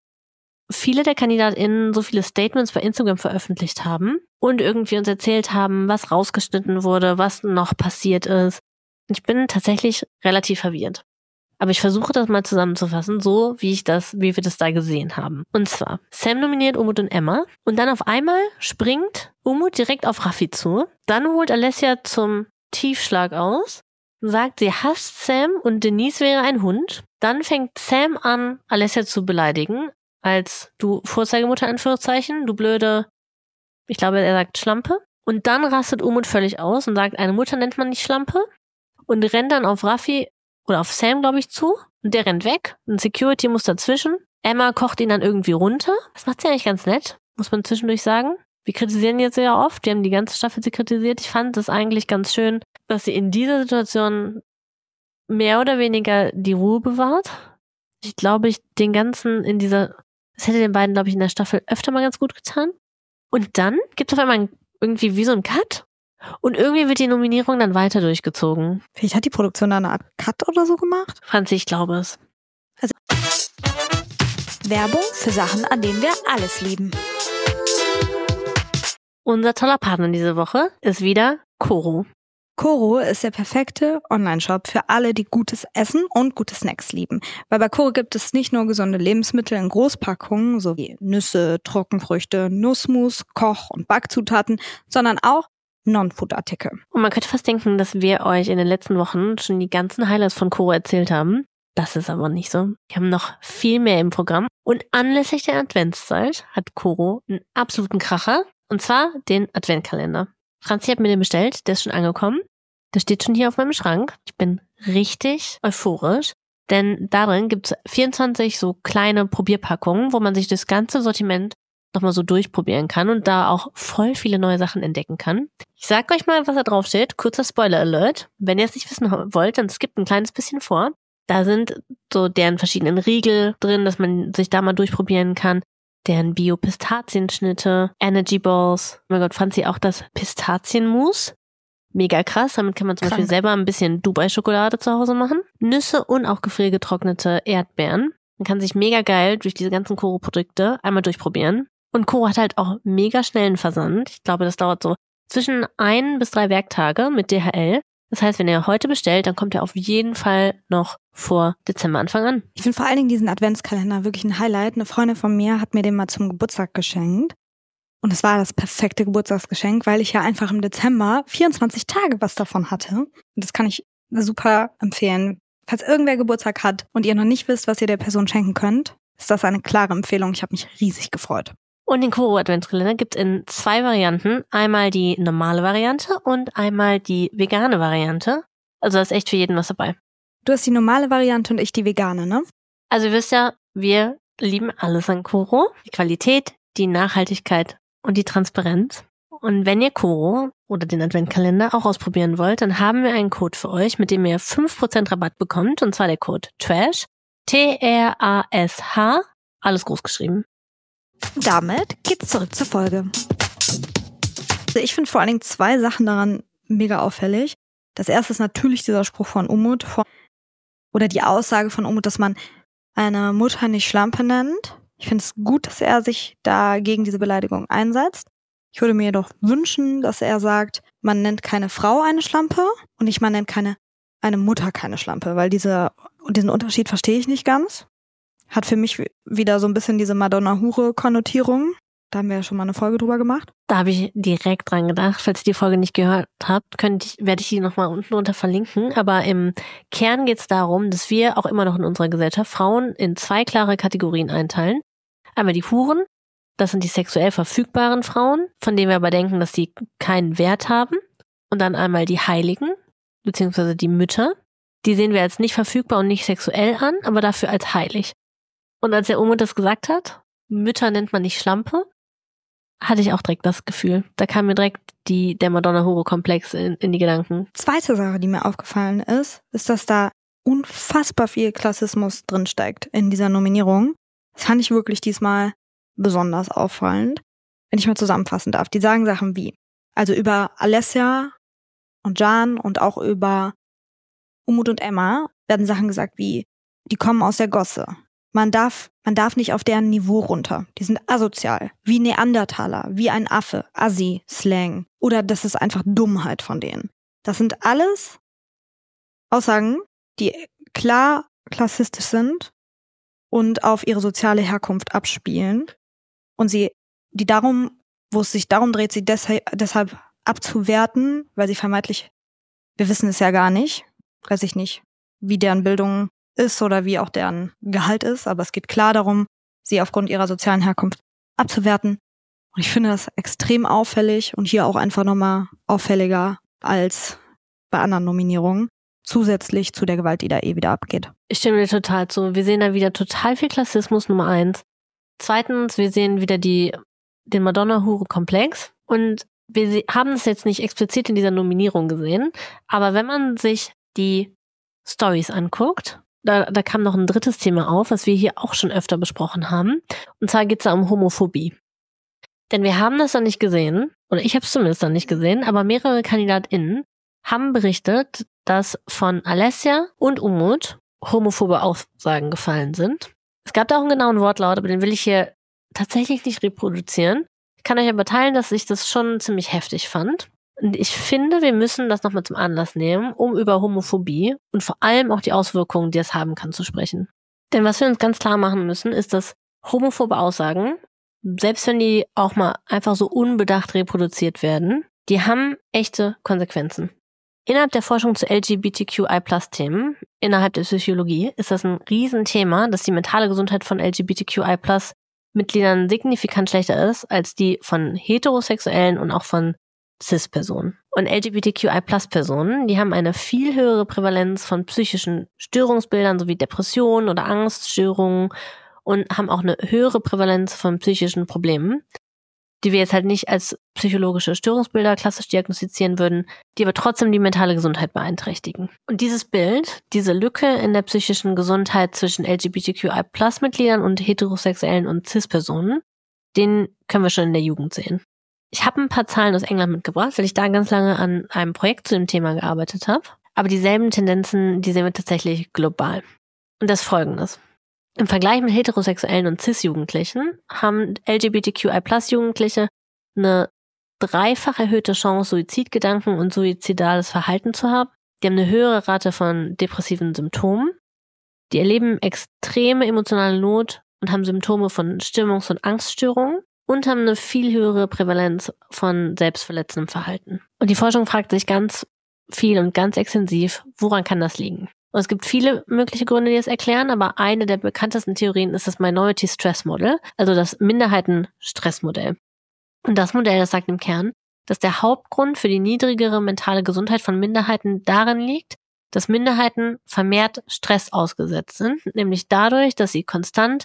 viele der KandidatInnen so viele Statements bei Instagram veröffentlicht haben und irgendwie uns erzählt haben, was rausgeschnitten wurde, was noch passiert ist. Ich bin tatsächlich relativ verwirrt. Aber ich versuche das mal zusammenzufassen, so wie ich das, wie wir das da gesehen haben. Und zwar, Sam nominiert Umut und Emma und dann auf einmal springt Umut direkt auf Raffi zu. Dann holt Alessia zum Tiefschlag aus, sagt, sie hasst Sam und Denise wäre ein Hund. Dann fängt Sam an, Alessia zu beleidigen, als du Vorzeigemutter, Anführungszeichen, du blöde, ich glaube, er sagt Schlampe. Und dann rastet Umut völlig aus und sagt, eine Mutter nennt man nicht Schlampe und rennt dann auf Raffi oder auf Sam, glaube ich, zu. Und der rennt weg. Ein Security muss dazwischen. Emma kocht ihn dann irgendwie runter. Das macht sie eigentlich ganz nett, muss man zwischendurch sagen. Wir kritisieren jetzt ja oft. Die haben die ganze Staffel sie kritisiert. Ich fand es eigentlich ganz schön, dass sie in dieser Situation mehr oder weniger die Ruhe bewahrt. Ich glaube, ich den ganzen in dieser, das hätte den beiden, glaube ich, in der Staffel öfter mal ganz gut getan. Und dann gibt es auf einmal irgendwie wie so ein Cut. Und irgendwie wird die Nominierung dann weiter durchgezogen. Vielleicht hat die Produktion da eine Art Cut oder so gemacht? Franzi, ich glaube es. Also Werbung für Sachen, an denen wir alles lieben. Unser toller Partner diese Woche ist wieder Koro. Koro ist der perfekte Online-Shop für alle, die gutes Essen und gute Snacks lieben. Weil bei Koro gibt es nicht nur gesunde Lebensmittel in Großpackungen, sowie Nüsse, Trockenfrüchte, Nussmus, Koch- und Backzutaten, sondern auch Non-Food-Artikel. Und man könnte fast denken, dass wir euch in den letzten Wochen schon die ganzen Highlights von Koro erzählt haben. Das ist aber nicht so. Wir haben noch viel mehr im Programm. Und anlässlich der Adventszeit hat Koro einen absoluten Kracher. Und zwar den Adventkalender. Franzi hat mir den bestellt, der ist schon angekommen. Der steht schon hier auf meinem Schrank. Ich bin richtig euphorisch. Denn darin gibt es vierundzwanzig so kleine Probierpackungen, wo man sich das ganze Sortiment nochmal so durchprobieren kann und da auch voll viele neue Sachen entdecken kann. Ich sag euch mal, was da drauf steht. Kurzer Spoiler-Alert. Wenn ihr es nicht wissen wollt, dann skippt ein kleines bisschen vor. Da sind so deren verschiedenen Riegel drin, dass man sich da mal durchprobieren kann. Deren Bio-Pistazienschnitte, Energy Balls. Oh mein Gott, fand sie auch das Pistazienmus. Mega krass. Damit kann man zum Krank. Beispiel selber ein bisschen Dubai-Schokolade zu Hause machen. Nüsse und auch gefriergetrocknete Erdbeeren. Man kann sich mega geil durch diese ganzen Koro-Produkte einmal durchprobieren. Und Koro hat halt auch mega schnellen Versand. Ich glaube, das dauert so zwischen ein bis drei Werktage mit D H L. Das heißt, wenn ihr heute bestellt, dann kommt er auf jeden Fall noch vor Dezemberanfang an. Ich finde vor allen Dingen diesen Adventskalender wirklich ein Highlight. Eine Freundin von mir hat mir den mal zum Geburtstag geschenkt. Und es war das perfekte Geburtstagsgeschenk, weil ich ja einfach im Dezember vierundzwanzig Tage was davon hatte. Und das kann ich super empfehlen. Falls irgendwer Geburtstag hat und ihr noch nicht wisst, was ihr der Person schenken könnt, ist das eine klare Empfehlung. Ich habe mich riesig gefreut. Und den Koro Adventskalender gibt's in zwei Varianten. Einmal die normale Variante und einmal die vegane Variante. Also da ist echt für jeden was dabei. Du hast die normale Variante und ich die vegane, ne? Also ihr wisst ja, wir lieben alles an Koro. Die Qualität, die Nachhaltigkeit und die Transparenz. Und wenn ihr Koro oder den Adventkalender auch ausprobieren wollt, dann haben wir einen Code für euch, mit dem ihr fünf Prozent Rabatt bekommt, und zwar der Code TRASH, T R A S H, alles groß geschrieben. Damit geht's zurück zur Folge. Also ich finde vor allen Dingen zwei Sachen daran mega auffällig. Das erste ist natürlich dieser Spruch von Umut, von, oder die Aussage von Umut, dass man eine Mutter nicht Schlampe nennt. Ich finde es gut, dass er sich da gegen diese Beleidigung einsetzt. Ich würde mir jedoch wünschen, dass er sagt, man nennt keine Frau eine Schlampe und nicht man nennt keine eine Mutter keine Schlampe, weil diese, diesen Unterschied verstehe ich nicht ganz. Hat für mich wieder so ein bisschen diese Madonna-Hure-Konnotierung. Da haben wir ja schon mal eine Folge drüber gemacht. Da habe ich direkt dran gedacht. Falls ihr die Folge nicht gehört habt, könnt ich, werde ich die nochmal unten unter verlinken. Aber im Kern geht es darum, dass wir auch immer noch in unserer Gesellschaft Frauen in zwei klare Kategorien einteilen. Einmal die Huren, das sind die sexuell verfügbaren Frauen, von denen wir aber denken, dass sie keinen Wert haben. Und dann einmal die Heiligen, beziehungsweise die Mütter. Die sehen wir als nicht verfügbar und nicht sexuell an, aber dafür als heilig. Und als der Umut das gesagt hat, Mütter nennt man nicht Schlampe, hatte ich auch direkt das Gefühl. Da kam mir direkt die, der Madonna-Hure-Komplex in, in die Gedanken. Zweite Sache, die mir aufgefallen ist, ist, dass da unfassbar viel Klassismus drinsteckt in dieser Nominierung. Das fand ich wirklich diesmal besonders auffallend. Wenn ich mal zusammenfassen darf. Die sagen Sachen wie, also über Alessia und Jan und auch über Umut und Emma werden Sachen gesagt wie, die kommen aus der Gosse. Man darf, man darf nicht auf deren Niveau runter. Die sind asozial, wie Neandertaler, wie ein Affe, Assi, Slang. Oder das ist einfach Dummheit von denen. Das sind alles Aussagen, die klar klassistisch sind und auf ihre soziale Herkunft abspielen. Und sie, die darum, wo es sich darum dreht, sie deshalb, deshalb abzuwerten, weil sie vermeintlich, wir wissen es ja gar nicht, weiß ich nicht, wie deren Bildung ist oder wie auch deren Gehalt ist, aber es geht klar darum, sie aufgrund ihrer sozialen Herkunft abzuwerten. Und ich finde das extrem auffällig und hier auch einfach nochmal auffälliger als bei anderen Nominierungen, zusätzlich zu der Gewalt, die da eh wieder abgeht. Ich stimme dir total zu. Wir sehen da wieder total viel Klassismus, Nummer eins. Zweitens, wir sehen wieder die, den Madonna-Hure-Komplex und wir haben es jetzt nicht explizit in dieser Nominierung gesehen, aber wenn man sich die Stories anguckt, Da, da kam noch ein drittes Thema auf, was wir hier auch schon öfter besprochen haben. Und zwar geht es da um Homophobie. Denn wir haben das dann nicht gesehen, oder ich habe es zumindest dann nicht gesehen, aber mehrere KandidatInnen haben berichtet, dass von Alessia und Umut homophobe Aussagen gefallen sind. Es gab da auch einen genauen Wortlaut, aber den will ich hier tatsächlich nicht reproduzieren. Ich kann euch aber teilen, dass ich das schon ziemlich heftig fand. Und ich finde, wir müssen das nochmal zum Anlass nehmen, um über Homophobie und vor allem auch die Auswirkungen, die es haben kann, zu sprechen. Denn was wir uns ganz klar machen müssen, ist, dass homophobe Aussagen, selbst wenn die auch mal einfach so unbedacht reproduziert werden, die haben echte Konsequenzen. Innerhalb der Forschung zu L G B T Q I Plus Themen, innerhalb der Psychologie, ist das ein Riesenthema, dass die mentale Gesundheit von L G B T Q I Plus Mitgliedern signifikant schlechter ist als die von Heterosexuellen und auch von Cis-Personen. Und L G B T Q I Plus Personen, die haben eine viel höhere Prävalenz von psychischen Störungsbildern sowie Depressionen oder Angststörungen und haben auch eine höhere Prävalenz von psychischen Problemen, die wir jetzt halt nicht als psychologische Störungsbilder klassisch diagnostizieren würden, die aber trotzdem die mentale Gesundheit beeinträchtigen. Und dieses Bild, diese Lücke in der psychischen Gesundheit zwischen L G B T Q I Plus Mitgliedern und heterosexuellen und Cis-Personen, den können wir schon in der Jugend sehen. Ich habe ein paar Zahlen aus England mitgebracht, weil ich da ganz lange an einem Projekt zu dem Thema gearbeitet habe. Aber dieselben Tendenzen, die sehen wir tatsächlich global. Und das ist Folgendes. Im Vergleich mit heterosexuellen und Cis-Jugendlichen haben L G B T Q I Plus Jugendliche eine dreifach erhöhte Chance, Suizidgedanken und suizidales Verhalten zu haben. Die haben eine höhere Rate von depressiven Symptomen. Die erleben extreme emotionale Not und haben Symptome von Stimmungs- und Angststörungen. Und haben eine viel höhere Prävalenz von selbstverletzendem Verhalten. Und die Forschung fragt sich ganz viel und ganz extensiv, woran kann das liegen? Und es gibt viele mögliche Gründe, die das erklären, aber eine der bekanntesten Theorien ist das Minority Stress Model, also das Minderheiten-Stressmodell. Und das Modell, das sagt im Kern, dass der Hauptgrund für die niedrigere mentale Gesundheit von Minderheiten darin liegt, dass Minderheiten vermehrt Stress ausgesetzt sind, nämlich dadurch, dass sie konstant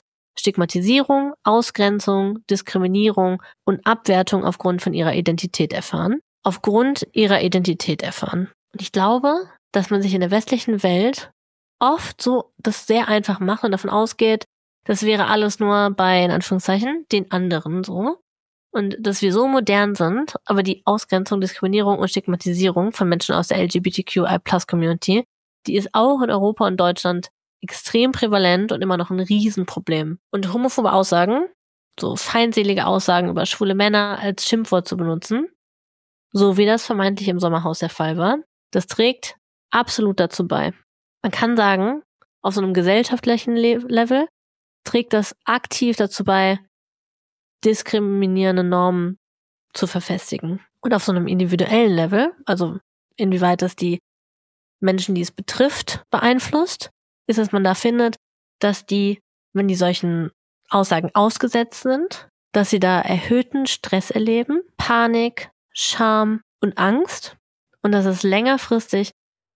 Stigmatisierung, Ausgrenzung, Diskriminierung und Abwertung aufgrund von ihrer Identität erfahren. aufgrund ihrer Identität erfahren. Und ich glaube, dass man sich in der westlichen Welt oft so das sehr einfach macht und davon ausgeht, das wäre alles nur bei, in Anführungszeichen, den anderen so. Und dass wir so modern sind, aber die Ausgrenzung, Diskriminierung und Stigmatisierung von Menschen aus der L G B T Q I Plus Community, die ist auch in Europa und Deutschland extrem prävalent und immer noch ein Riesenproblem. Und homophobe Aussagen, so feindselige Aussagen über schwule Männer als Schimpfwort zu benutzen, so wie das vermeintlich im Sommerhaus der Fall war, das trägt absolut dazu bei. Man kann sagen, auf so einem gesellschaftlichen Le- Level trägt das aktiv dazu bei, diskriminierende Normen zu verfestigen. Und auf so einem individuellen Level, also inwieweit das die Menschen, die es betrifft, beeinflusst, ist, dass man da findet, dass die, wenn die solchen Aussagen ausgesetzt sind, dass sie da erhöhten Stress erleben, Panik, Scham und Angst und dass es längerfristig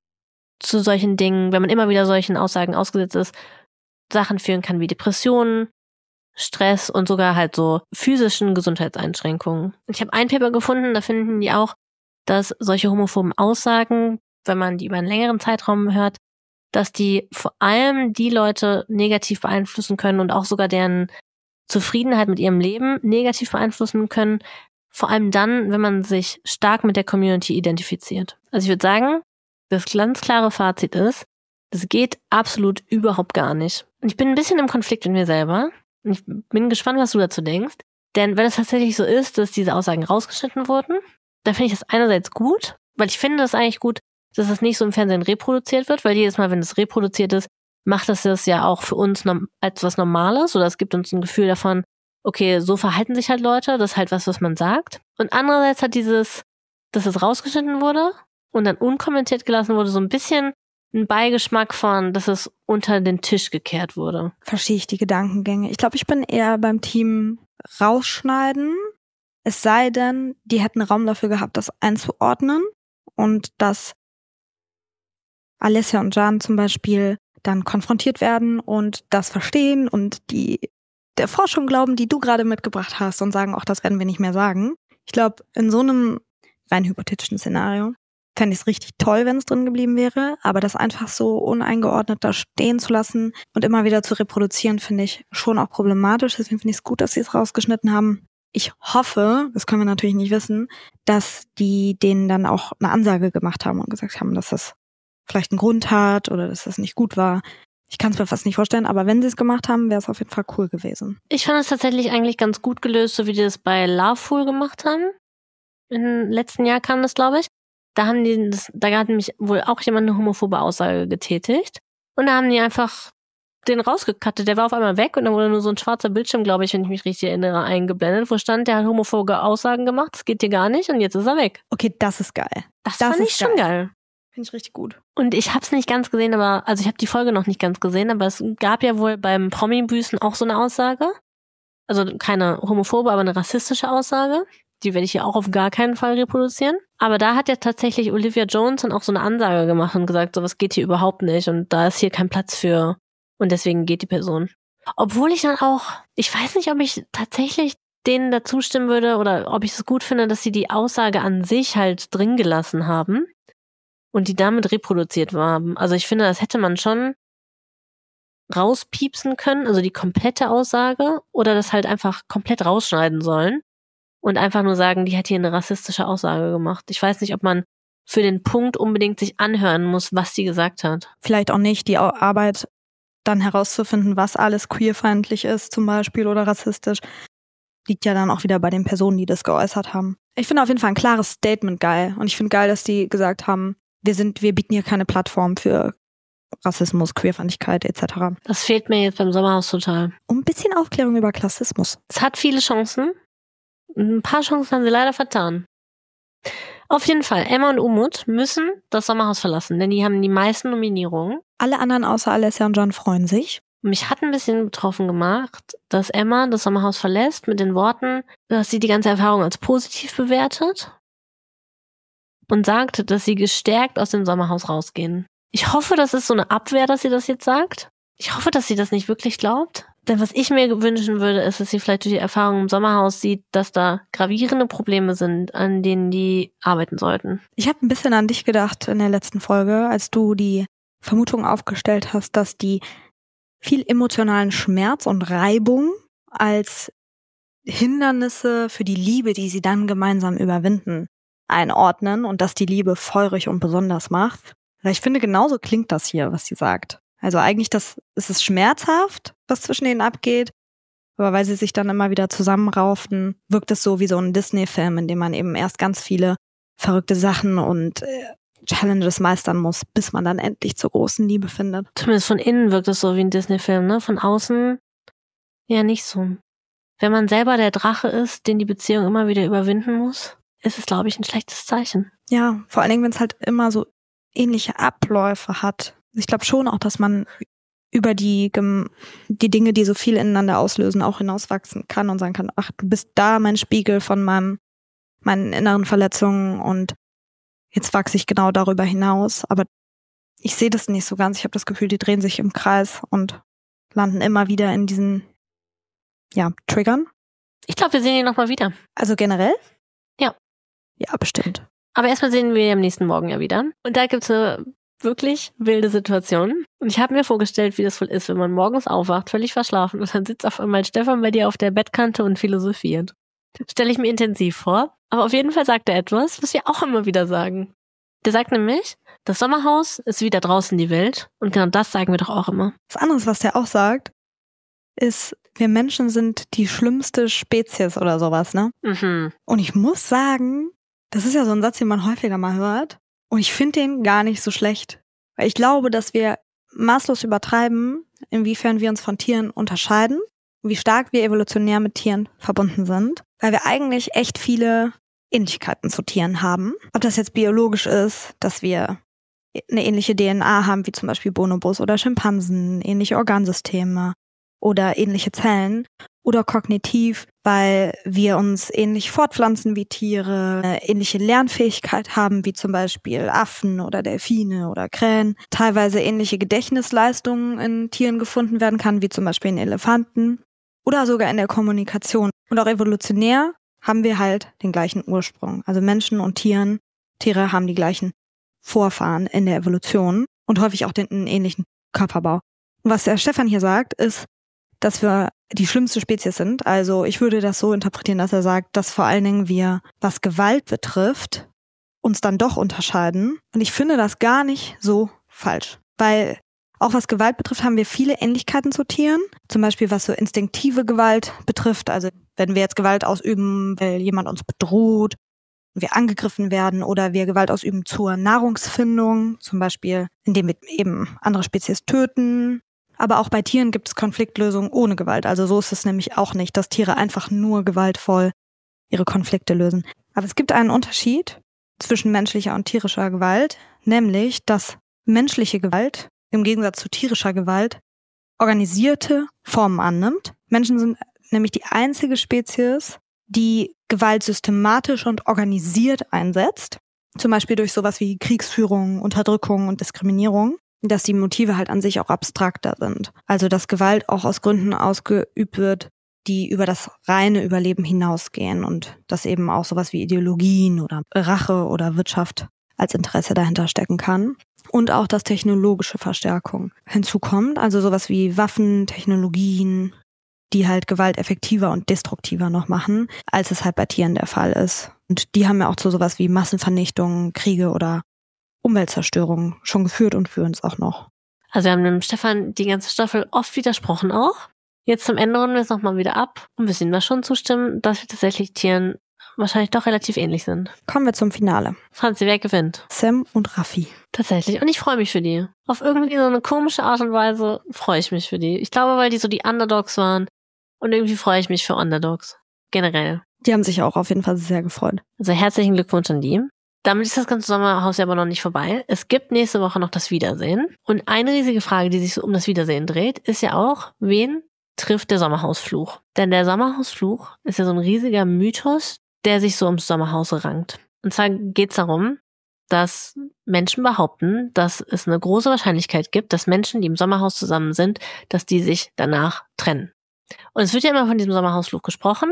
zu solchen Dingen, wenn man immer wieder solchen Aussagen ausgesetzt ist, Sachen führen kann wie Depressionen, Stress und sogar halt so physischen Gesundheitseinschränkungen. Ich habe ein Paper gefunden, da finden die auch, dass solche homophoben Aussagen, wenn man die über einen längeren Zeitraum hört, dass die vor allem die Leute negativ beeinflussen können und auch sogar deren Zufriedenheit mit ihrem Leben negativ beeinflussen können, vor allem dann, wenn man sich stark mit der Community identifiziert. Also ich würde sagen, das ganz klare Fazit ist, das geht absolut überhaupt gar nicht. Und ich bin ein bisschen im Konflikt mit mir selber. Und ich bin gespannt, was du dazu denkst. Denn wenn es tatsächlich so ist, dass diese Aussagen rausgeschnitten wurden, dann finde ich das einerseits gut, weil ich finde das eigentlich gut, dass es nicht so im Fernsehen reproduziert wird, weil jedes Mal, wenn es reproduziert ist, macht das das ja auch für uns als was Normales oder es gibt uns ein Gefühl davon, okay, so verhalten sich halt Leute, das ist halt was, was man sagt. Und andererseits hat dieses, dass es rausgeschnitten wurde und dann unkommentiert gelassen wurde, so ein bisschen einen Beigeschmack von, dass es unter den Tisch gekehrt wurde. Verstehe ich die Gedankengänge. Ich glaube, ich bin eher beim Team rausschneiden, es sei denn, die hätten Raum dafür gehabt, das einzuordnen und dass Alessia und Can zum Beispiel dann konfrontiert werden und das verstehen und die der Forschung glauben, die du gerade mitgebracht hast und sagen, auch das werden wir nicht mehr sagen. Ich glaube, in so einem rein hypothetischen Szenario fände ich es richtig toll, wenn es drin geblieben wäre, aber das einfach so uneingeordnet da stehen zu lassen und immer wieder zu reproduzieren, finde ich schon auch problematisch. Deswegen finde ich es gut, dass sie es rausgeschnitten haben. Ich hoffe, das können wir natürlich nicht wissen, dass die denen dann auch eine Ansage gemacht haben und gesagt haben, dass das vielleicht einen Grund hat oder dass das nicht gut war. Ich kann es mir fast nicht vorstellen, aber wenn sie es gemacht haben, wäre es auf jeden Fall cool gewesen. Ich fand es tatsächlich eigentlich ganz gut gelöst, so wie die das bei Loveful gemacht haben. Im letzten Jahr kam das, glaube ich. Da haben die das, da hat nämlich wohl auch jemand eine homophobe Aussage getätigt. Und da haben die einfach den rausgekattet. Der war auf einmal weg und dann wurde nur so ein schwarzer Bildschirm, glaube ich, wenn ich mich richtig erinnere, eingeblendet, wo stand, der hat homophobe Aussagen gemacht, das geht dir gar nicht und jetzt ist er weg. Okay, das ist geil. Das, das fand ich schon geil. Finde ich richtig gut. Und ich hab's nicht ganz gesehen, aber, also ich habe die Folge noch nicht ganz gesehen, aber es gab ja wohl beim Promi-Büßen auch so eine Aussage. Also keine homophobe, aber eine rassistische Aussage. Die werde ich hier auch auf gar keinen Fall reproduzieren. Aber da hat ja tatsächlich Olivia Jones dann auch so eine Ansage gemacht und gesagt, sowas geht hier überhaupt nicht und da ist hier kein Platz für und deswegen geht die Person. Obwohl ich dann auch, ich weiß nicht, ob ich tatsächlich denen dazu stimmen würde oder ob ich es gut finde, dass sie die Aussage an sich halt drin gelassen haben und die damit reproduziert haben. Also ich finde, das hätte man schon rauspiepsen können, also die komplette Aussage oder das halt einfach komplett rausschneiden sollen. Und einfach nur sagen, die hat hier eine rassistische Aussage gemacht. Ich weiß nicht, ob man für den Punkt unbedingt sich anhören muss, was sie gesagt hat. Vielleicht auch nicht die Arbeit, dann herauszufinden, was alles queerfeindlich ist zum Beispiel oder rassistisch, liegt ja dann auch wieder bei den Personen, die das geäußert haben. Ich finde auf jeden Fall ein klares Statement geil. Und ich finde geil, dass die gesagt haben, wir sind, wir bieten hier keine Plattform für Rassismus, Queerfeindlichkeit et cetera. Das fehlt mir jetzt beim Sommerhaus total. Und ein bisschen Aufklärung über Klassismus. Es hat viele Chancen. Ein paar Chancen haben sie leider vertan. Auf jeden Fall, Emma und Umut müssen das Sommerhaus verlassen, denn die haben die meisten Nominierungen. Alle anderen außer Alessia und Can freuen sich. Mich hat ein bisschen betroffen gemacht, dass Emma das Sommerhaus verlässt mit den Worten, dass sie die ganze Erfahrung als positiv bewertet und sagt, dass sie gestärkt aus dem Sommerhaus rausgehen. Ich hoffe, das ist so eine Abwehr, dass sie das jetzt sagt. Ich hoffe, dass sie das nicht wirklich glaubt. Denn was ich mir wünschen würde, ist, dass sie vielleicht durch die Erfahrung im Sommerhaus sieht, dass da gravierende Probleme sind, an denen die arbeiten sollten. Ich habe ein bisschen an dich gedacht in der letzten Folge, als du die Vermutung aufgestellt hast, dass die viel emotionalen Schmerz und Reibung als Hindernisse für die Liebe, die sie dann gemeinsam überwinden, einordnen und dass die Liebe feurig und besonders macht. Ich finde, genauso klingt das hier, was sie sagt. Also eigentlich das, es ist schmerzhaft, was zwischen ihnen abgeht, aber weil sie sich dann immer wieder zusammenraufen, wirkt es so wie so ein Disney-Film, in dem man eben erst ganz viele verrückte Sachen und äh, Challenges meistern muss, bis man dann endlich zur großen Liebe findet. Zumindest von innen wirkt es so wie ein Disney-Film, ne? Von außen ja nicht so. Wenn man selber der Drache ist, den die Beziehung immer wieder überwinden muss, ist es, glaube ich, ein schlechtes Zeichen. Ja, vor allen Dingen, wenn es halt immer so ähnliche Abläufe hat. Ich glaube schon auch, dass man über die, die Dinge, die so viel ineinander auslösen, auch hinauswachsen kann und sagen kann, ach, du bist da mein Spiegel von meinem, meinen inneren Verletzungen und jetzt wachse ich genau darüber hinaus. Aber ich sehe das nicht so ganz. Ich habe das Gefühl, die drehen sich im Kreis und landen immer wieder in diesen, ja, Triggern. Ich glaube, wir sehen ihn nochmal wieder. Also generell? Ja. Ja, bestimmt. Aber erstmal sehen wir ihn am nächsten Morgen ja wieder. Und da gibt's eine wirklich wilde Situation. Und ich habe mir vorgestellt, wie das wohl ist, wenn man morgens aufwacht, völlig verschlafen und dann sitzt auf einmal Stefan bei dir auf der Bettkante und philosophiert. Stelle ich mir intensiv vor. Aber auf jeden Fall sagt er etwas, was wir auch immer wieder sagen. Der sagt nämlich, das Sommerhaus ist wieder draußen die Welt. Und genau das sagen wir doch auch immer. Was anderes, was der auch sagt, ist, wir Menschen sind die schlimmste Spezies oder sowas, ne? Mhm. Und ich muss sagen, das ist ja so ein Satz, den man häufiger mal hört. Und ich finde den gar nicht so schlecht. Weil ich glaube, dass wir maßlos übertreiben, inwiefern wir uns von Tieren unterscheiden, wie stark wir evolutionär mit Tieren verbunden sind, weil wir eigentlich echt viele Ähnlichkeiten zu Tieren haben. Ob das jetzt biologisch ist, dass wir eine ähnliche D N A haben, wie zum Beispiel Bonobos oder Schimpansen, ähnliche Organsysteme oder ähnliche Zellen, oder kognitiv, weil wir uns ähnlich fortpflanzen wie Tiere, eine ähnliche Lernfähigkeit haben wie zum Beispiel Affen oder Delfine oder Krähen, teilweise ähnliche Gedächtnisleistungen in Tieren gefunden werden kann, wie zum Beispiel in Elefanten oder sogar in der Kommunikation. Und auch evolutionär haben wir halt den gleichen Ursprung. Also Menschen und Tieren, Tiere haben die gleichen Vorfahren in der Evolution und häufig auch den einen ähnlichen Körperbau. Und was der Stefan hier sagt, ist, dass wir die schlimmste Spezies sind. Also ich würde das so interpretieren, dass er sagt, dass vor allen Dingen wir, was Gewalt betrifft, uns dann doch unterscheiden. Und ich finde das gar nicht so falsch. Weil auch was Gewalt betrifft, haben wir viele Ähnlichkeiten zu Tieren. Zum Beispiel was so instinktive Gewalt betrifft. Also wenn wir jetzt Gewalt ausüben, weil jemand uns bedroht, wir angegriffen werden oder wir Gewalt ausüben zur Nahrungsfindung, zum Beispiel indem wir eben andere Spezies töten. Aber auch bei Tieren gibt es Konfliktlösungen ohne Gewalt. Also so ist es nämlich auch nicht, dass Tiere einfach nur gewaltvoll ihre Konflikte lösen. Aber es gibt einen Unterschied zwischen menschlicher und tierischer Gewalt, nämlich, dass menschliche Gewalt im Gegensatz zu tierischer Gewalt organisierte Formen annimmt. Menschen sind nämlich die einzige Spezies, die Gewalt systematisch und organisiert einsetzt. Zum Beispiel durch sowas wie Kriegsführung, Unterdrückung und Diskriminierung. Dass die Motive halt an sich auch abstrakter sind. Also dass Gewalt auch aus Gründen ausgeübt wird, die über das reine Überleben hinausgehen und dass eben auch sowas wie Ideologien oder Rache oder Wirtschaft als Interesse dahinter stecken kann. Und auch, dass technologische Verstärkung hinzukommt, also sowas wie Waffen, Technologien, die halt Gewalt effektiver und destruktiver noch machen, als es halt bei Tieren der Fall ist. Und die haben ja auch zu sowas wie Massenvernichtung, Kriege oder Umweltzerstörung schon geführt und führen es auch noch. Also wir haben dem Stefan die ganze Staffel oft widersprochen auch. Jetzt zum Ende runden wir es nochmal wieder ab und müssen wir schon zustimmen, dass wir tatsächlich Tieren wahrscheinlich doch relativ ähnlich sind. Kommen wir zum Finale. Franzi, wer gewinnt? Sam und Raffi. Tatsächlich. Und ich freue mich für die. Auf irgendwie so eine komische Art und Weise freue ich mich für die. Ich glaube, weil die so die Underdogs waren und irgendwie freue ich mich für Underdogs. Generell. Die haben sich auch auf jeden Fall sehr gefreut. Also herzlichen Glückwunsch an die. Damit ist das ganze Sommerhaus ja aber noch nicht vorbei. Es gibt nächste Woche noch das Wiedersehen. Und eine riesige Frage, die sich so um das Wiedersehen dreht, ist ja auch, wen trifft der Sommerhausfluch? Denn der Sommerhausfluch ist ja so ein riesiger Mythos, der sich so ums Sommerhaus rankt. Und zwar geht es darum, dass Menschen behaupten, dass es eine große Wahrscheinlichkeit gibt, dass Menschen, die im Sommerhaus zusammen sind, dass die sich danach trennen. Und es wird ja immer von diesem Sommerhausfluch gesprochen.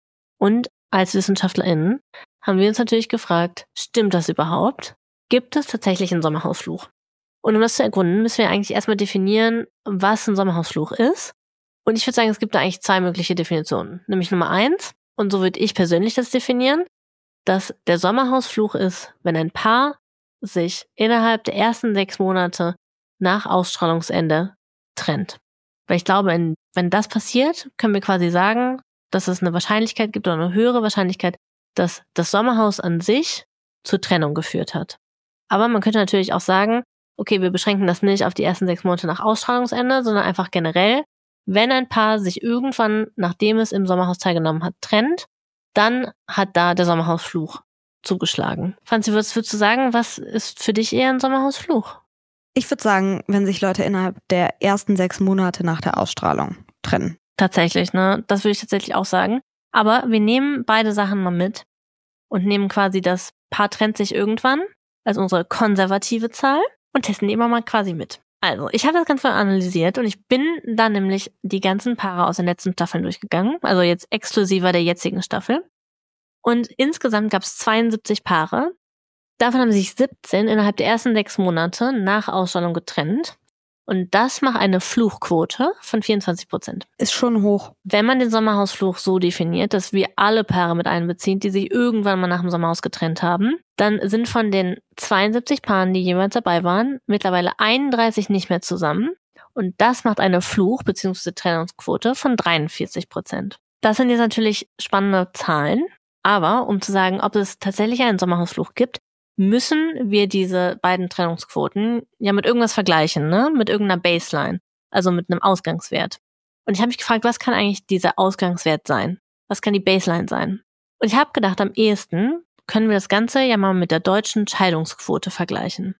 Und als WissenschaftlerInnen haben wir uns natürlich gefragt, stimmt das überhaupt? Gibt es tatsächlich einen Sommerhausfluch? Und um das zu ergründen, müssen wir eigentlich erstmal definieren, was ein Sommerhausfluch ist. Und ich würde sagen, es gibt da eigentlich zwei mögliche Definitionen. Nämlich Nummer eins, und so würde ich persönlich das definieren, dass der Sommerhausfluch ist, wenn ein Paar sich innerhalb der ersten sechs Monate nach Ausstrahlungsende trennt. Weil ich glaube, wenn das passiert, können wir quasi sagen, dass es eine Wahrscheinlichkeit gibt oder eine höhere Wahrscheinlichkeit, dass das Sommerhaus an sich zur Trennung geführt hat. Aber man könnte natürlich auch sagen, okay, wir beschränken das nicht auf die ersten sechs Monate nach Ausstrahlungsende, sondern einfach generell, wenn ein Paar sich irgendwann, nachdem es im Sommerhaus teilgenommen hat, trennt, dann hat da der Sommerhausfluch zugeschlagen. Franzi, würdest, würdest du sagen, was ist für dich eher ein Sommerhausfluch? Ich würde sagen, wenn sich Leute innerhalb der ersten sechs Monate nach der Ausstrahlung trennen. Tatsächlich, ne? Das würde ich tatsächlich auch sagen. Aber wir nehmen beide Sachen mal mit und nehmen quasi das Paar trennt sich irgendwann als unsere konservative Zahl und testen die immer mal quasi mit. Also, ich habe das Ganze analysiert und ich bin dann nämlich die ganzen Paare aus den letzten Staffeln durchgegangen, also jetzt exklusiver der jetzigen Staffel. Und insgesamt gab es zweiundsiebzig Paare. Davon haben sich siebzehn innerhalb der ersten sechs Monate nach Ausstrahlung getrennt. Und das macht eine Fluchquote von vierundzwanzig Prozent. Ist schon hoch. Wenn man den Sommerhausfluch so definiert, dass wir alle Paare mit einbeziehen, die sich irgendwann mal nach dem Sommerhaus getrennt haben, dann sind von den zweiundsiebzig Paaren, die jeweils dabei waren, mittlerweile einunddreißig nicht mehr zusammen. Und das macht eine Fluch- bzw. Trennungsquote von dreiundvierzig Prozent. Das sind jetzt natürlich spannende Zahlen. Aber um zu sagen, ob es tatsächlich einen Sommerhausfluch gibt, müssen wir diese beiden Trennungsquoten ja mit irgendwas vergleichen, ne? Mit irgendeiner Baseline, also mit einem Ausgangswert. Und ich habe mich gefragt, was kann eigentlich dieser Ausgangswert sein? Was kann die Baseline sein? Und ich habe gedacht, am ehesten können wir das Ganze ja mal mit der deutschen Scheidungsquote vergleichen.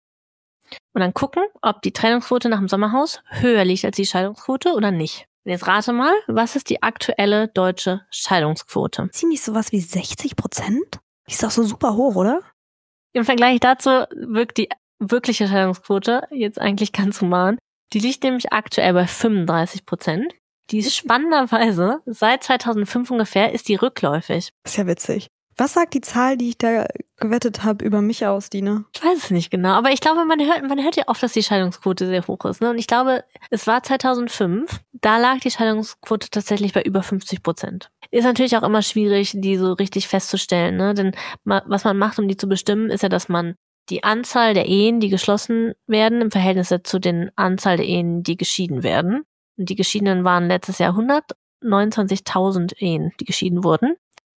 Und dann gucken, ob die Trennungsquote nach dem Sommerhaus höher liegt als die Scheidungsquote oder nicht. Und jetzt rate mal, was ist die aktuelle deutsche Scheidungsquote? Ziemlich sowas wie sechzig Prozent? Die ist doch so super hoch, oder? Im Vergleich dazu wirkt die wirkliche Scheidungsquote jetzt eigentlich ganz human. Die liegt nämlich aktuell bei fünfunddreißig Prozent. Die ist spannenderweise, seit zweitausendfünf ungefähr, ist die rückläufig. Das ist ja witzig. Was sagt die Zahl, die ich da gewettet habe, über mich aus, Dina? Ich weiß es nicht genau, aber ich glaube, man hört, man hört ja oft, dass die Scheidungsquote sehr hoch ist. Ne? Und ich glaube, es war zweitausendfünf, da lag die Scheidungsquote tatsächlich bei über fünfzig Prozent. Ist natürlich auch immer schwierig, die so richtig festzustellen. Ne? Denn ma- was man macht, um die zu bestimmen, ist ja, dass man die Anzahl der Ehen, die geschlossen werden, im Verhältnis zu den Anzahl der Ehen, die geschieden werden. Und die Geschiedenen waren letztes Jahr hundertneunundzwanzigtausend Ehen, die geschieden wurden.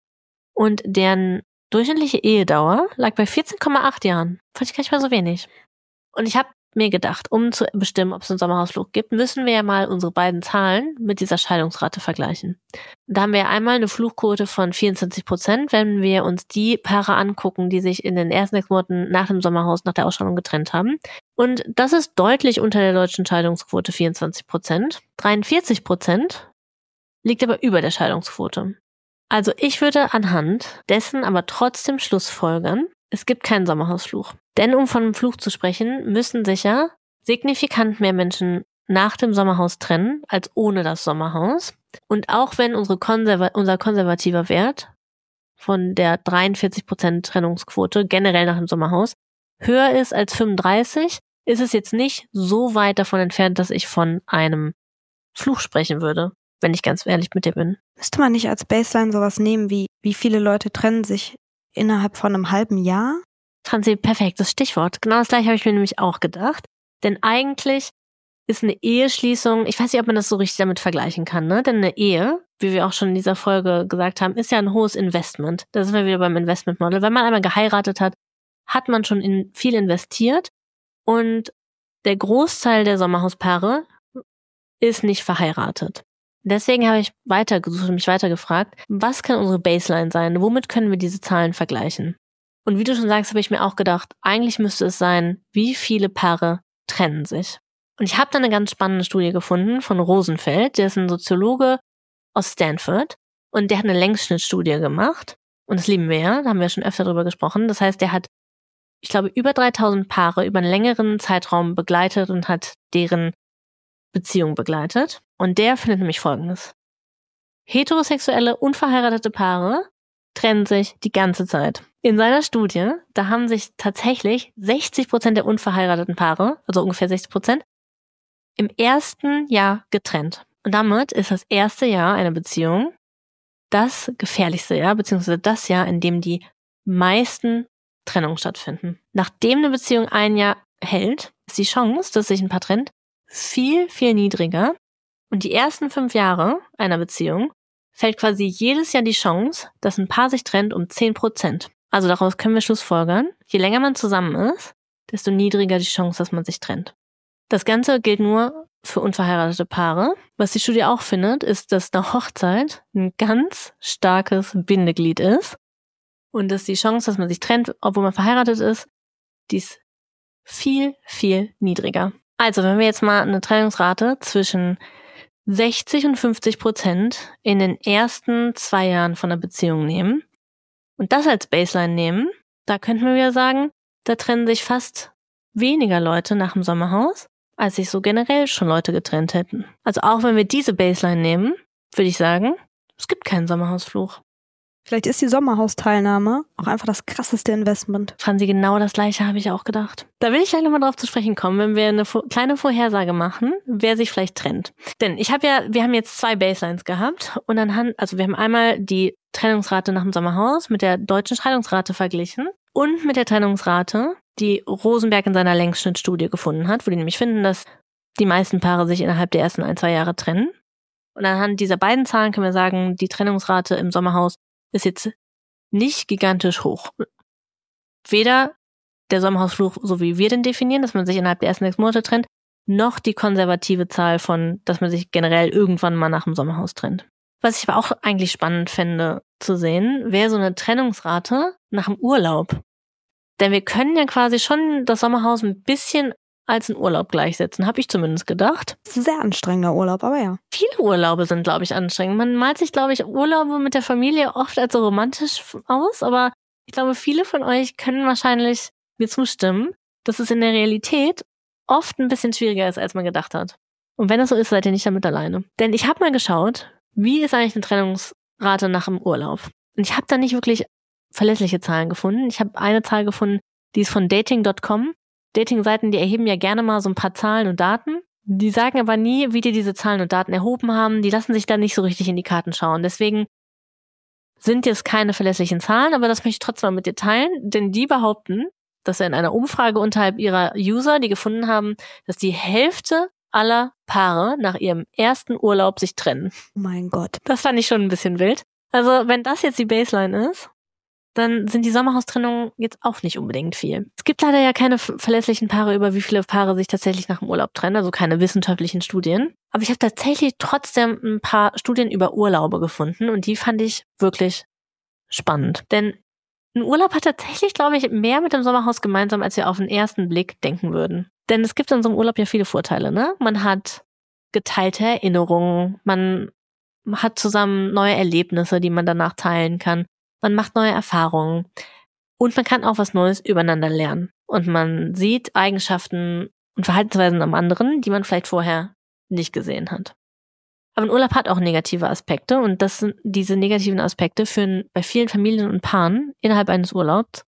Und deren durchschnittliche Ehedauer lag bei vierzehn Komma acht Jahren. Fand ich gar nicht mal so wenig. Und ich habe mir gedacht, um zu bestimmen, ob es einen Sommerhausfluch gibt, müssen wir ja mal unsere beiden Zahlen mit dieser Scheidungsrate vergleichen. Da haben wir ja einmal eine Fluchquote von vierundzwanzig Prozent, wenn wir uns die Paare angucken, die sich in den ersten sechs Monaten nach dem Sommerhaus, nach der Ausstrahlung getrennt haben. Und das ist deutlich unter der deutschen Scheidungsquote vierundzwanzig Prozent. dreiundvierzig Prozent liegt aber über der Scheidungsquote. Also ich würde anhand dessen aber trotzdem schlussfolgern, es gibt keinen Sommerhausfluch. Denn um von einem Fluch zu sprechen, müssen sich ja signifikant mehr Menschen nach dem Sommerhaus trennen als ohne das Sommerhaus. Und auch wenn unsere Konserva- unser konservativer Wert von der dreiundvierzig Prozent Trennungsquote generell nach dem Sommerhaus höher ist als fünfunddreißig, ist es jetzt nicht so weit davon entfernt, dass ich von einem Fluch sprechen würde, wenn ich ganz ehrlich mit dir bin. Müsste man nicht als Baseline sowas nehmen, wie wie viele Leute trennen sich innerhalb von einem halben Jahr? Franzi, perfekt, das Stichwort. Genau das gleiche habe ich mir nämlich auch gedacht. Denn eigentlich ist eine Eheschließung, ich weiß nicht, ob man das so richtig damit vergleichen kann, ne? Denn eine Ehe, wie wir auch schon in dieser Folge gesagt haben, ist ja ein hohes Investment. Da sind wir wieder beim Investmentmodell. Wenn man einmal geheiratet hat, hat man schon in viel investiert und der Großteil der Sommerhauspaare ist nicht verheiratet. Deswegen habe ich weitergesucht und mich weitergefragt, was kann unsere Baseline sein? Womit können wir diese Zahlen vergleichen? Und wie du schon sagst, habe ich mir auch gedacht, eigentlich müsste es sein, wie viele Paare trennen sich. Und ich habe da eine ganz spannende Studie gefunden von Rosenfeld, der ist ein Soziologe aus Stanford und der hat eine Längsschnittstudie gemacht. Und das lieben wir ja, da haben wir schon öfter drüber gesprochen. Das heißt, der hat, ich glaube, über dreitausend Paare über einen längeren Zeitraum begleitet und hat deren Beziehung begleitet. Und der findet nämlich Folgendes. heterosexuelle, unverheiratete Paare trennen sich die ganze Zeit. In seiner Studie, da haben sich tatsächlich sechzig Prozent der unverheirateten Paare, also ungefähr sechzig Prozent, im ersten Jahr getrennt. Und damit ist das erste Jahr einer Beziehung das gefährlichste Jahr, beziehungsweise das Jahr, in dem die meisten Trennungen stattfinden. Nachdem eine Beziehung ein Jahr hält, ist die Chance, dass sich ein Paar trennt, viel, viel niedriger. Und die ersten fünf Jahre einer Beziehung fällt quasi jedes Jahr die Chance, dass ein Paar sich trennt, um zehn Prozent. Also daraus können wir schlussfolgern, je länger man zusammen ist, desto niedriger die Chance, dass man sich trennt. Das Ganze gilt nur für unverheiratete Paare. Was die Studie auch findet, ist, dass eine Hochzeit ein ganz starkes Bindeglied ist und dass die Chance, dass man sich trennt, obwohl man verheiratet ist, die ist viel, viel niedriger. Also wenn wir jetzt mal eine Trennungsrate zwischen sechzig und fünfzig Prozent in den ersten zwei Jahren von einer Beziehung nehmen und das als Baseline nehmen, da könnten wir wieder sagen, da trennen sich fast weniger Leute nach dem Sommerhaus, als sich so generell schon Leute getrennt hätten. Also auch wenn wir diese Baseline nehmen, würde ich sagen, es gibt keinen Sommerhausfluch. Vielleicht ist die Sommerhausteilnahme auch einfach das krasseste Investment. Franzi, genau das Gleiche habe ich auch gedacht. Da will ich gleich nochmal drauf zu sprechen kommen, wenn wir eine kleine Vorhersage machen, wer sich vielleicht trennt. Denn ich habe ja, wir haben jetzt zwei Baselines gehabt und anhand, also wir haben einmal die Trennungsrate nach dem Sommerhaus mit der deutschen Scheidungsrate verglichen und mit der Trennungsrate, die Rosenberg in seiner Längsschnittstudie gefunden hat, wo die nämlich finden, dass die meisten Paare sich innerhalb der ersten ein, zwei Jahre trennen. Und anhand dieser beiden Zahlen können wir sagen, die Trennungsrate im Sommerhaus ist jetzt nicht gigantisch hoch. Weder der Sommerhausfluch, so wie wir den definieren, dass man sich innerhalb der ersten sechs Monate trennt, noch die konservative Zahl von, dass man sich generell irgendwann mal nach dem Sommerhaus trennt. Was ich aber auch eigentlich spannend fände zu sehen, wäre so eine Trennungsrate nach dem Urlaub. Denn wir können ja quasi schon das Sommerhaus ein bisschen als einen Urlaub gleichsetzen, habe ich zumindest gedacht. Sehr anstrengender Urlaub, aber ja. Viele Urlaube sind, glaube ich, anstrengend. Man malt sich, glaube ich, Urlaube mit der Familie oft als so romantisch aus, aber ich glaube, viele von euch können wahrscheinlich mir zustimmen, dass es in der Realität oft ein bisschen schwieriger ist, als man gedacht hat. Und wenn das so ist, seid ihr nicht damit alleine. Denn ich habe mal geschaut, wie ist eigentlich eine Trennungsrate nach dem Urlaub? Und ich habe da nicht wirklich verlässliche Zahlen gefunden. Ich habe eine Zahl gefunden, die ist von dating Punkt com. Dating-Seiten, die erheben ja gerne mal so ein paar Zahlen und Daten. Die sagen aber nie, wie die diese Zahlen und Daten erhoben haben. Die lassen sich da nicht so richtig in die Karten schauen. Deswegen sind jetzt keine verlässlichen Zahlen, aber das möchte ich trotzdem mal mit dir teilen, denn die behaupten, dass sie in einer Umfrage unterhalb ihrer User, die gefunden haben, dass die Hälfte aller Paare nach ihrem ersten Urlaub sich trennen. Oh mein Gott. Das fand ich schon ein bisschen wild. Also wenn das jetzt die Baseline ist, dann sind die Sommerhaustrennungen jetzt auch nicht unbedingt viel. Es gibt leider ja keine verlässlichen Paare, über wie viele Paare sich tatsächlich nach dem Urlaub trennen, also keine wissenschaftlichen Studien. Aber ich habe tatsächlich trotzdem ein paar Studien über Urlaube gefunden und die fand ich wirklich spannend. Denn ein Urlaub hat tatsächlich, glaube ich, mehr mit dem Sommerhaus gemeinsam, als wir auf den ersten Blick denken würden. Denn es gibt in so einem Urlaub ja viele Vorteile, ne? Man hat geteilte Erinnerungen, man hat zusammen neue Erlebnisse, die man danach teilen kann. Man macht neue Erfahrungen und man kann auch was Neues übereinander lernen. Und man sieht Eigenschaften und Verhaltensweisen am anderen, die man vielleicht vorher nicht gesehen hat. Aber ein Urlaub hat auch negative Aspekte und das sind, diese negativen Aspekte führen bei vielen Familien und Paaren innerhalb eines Urlaubs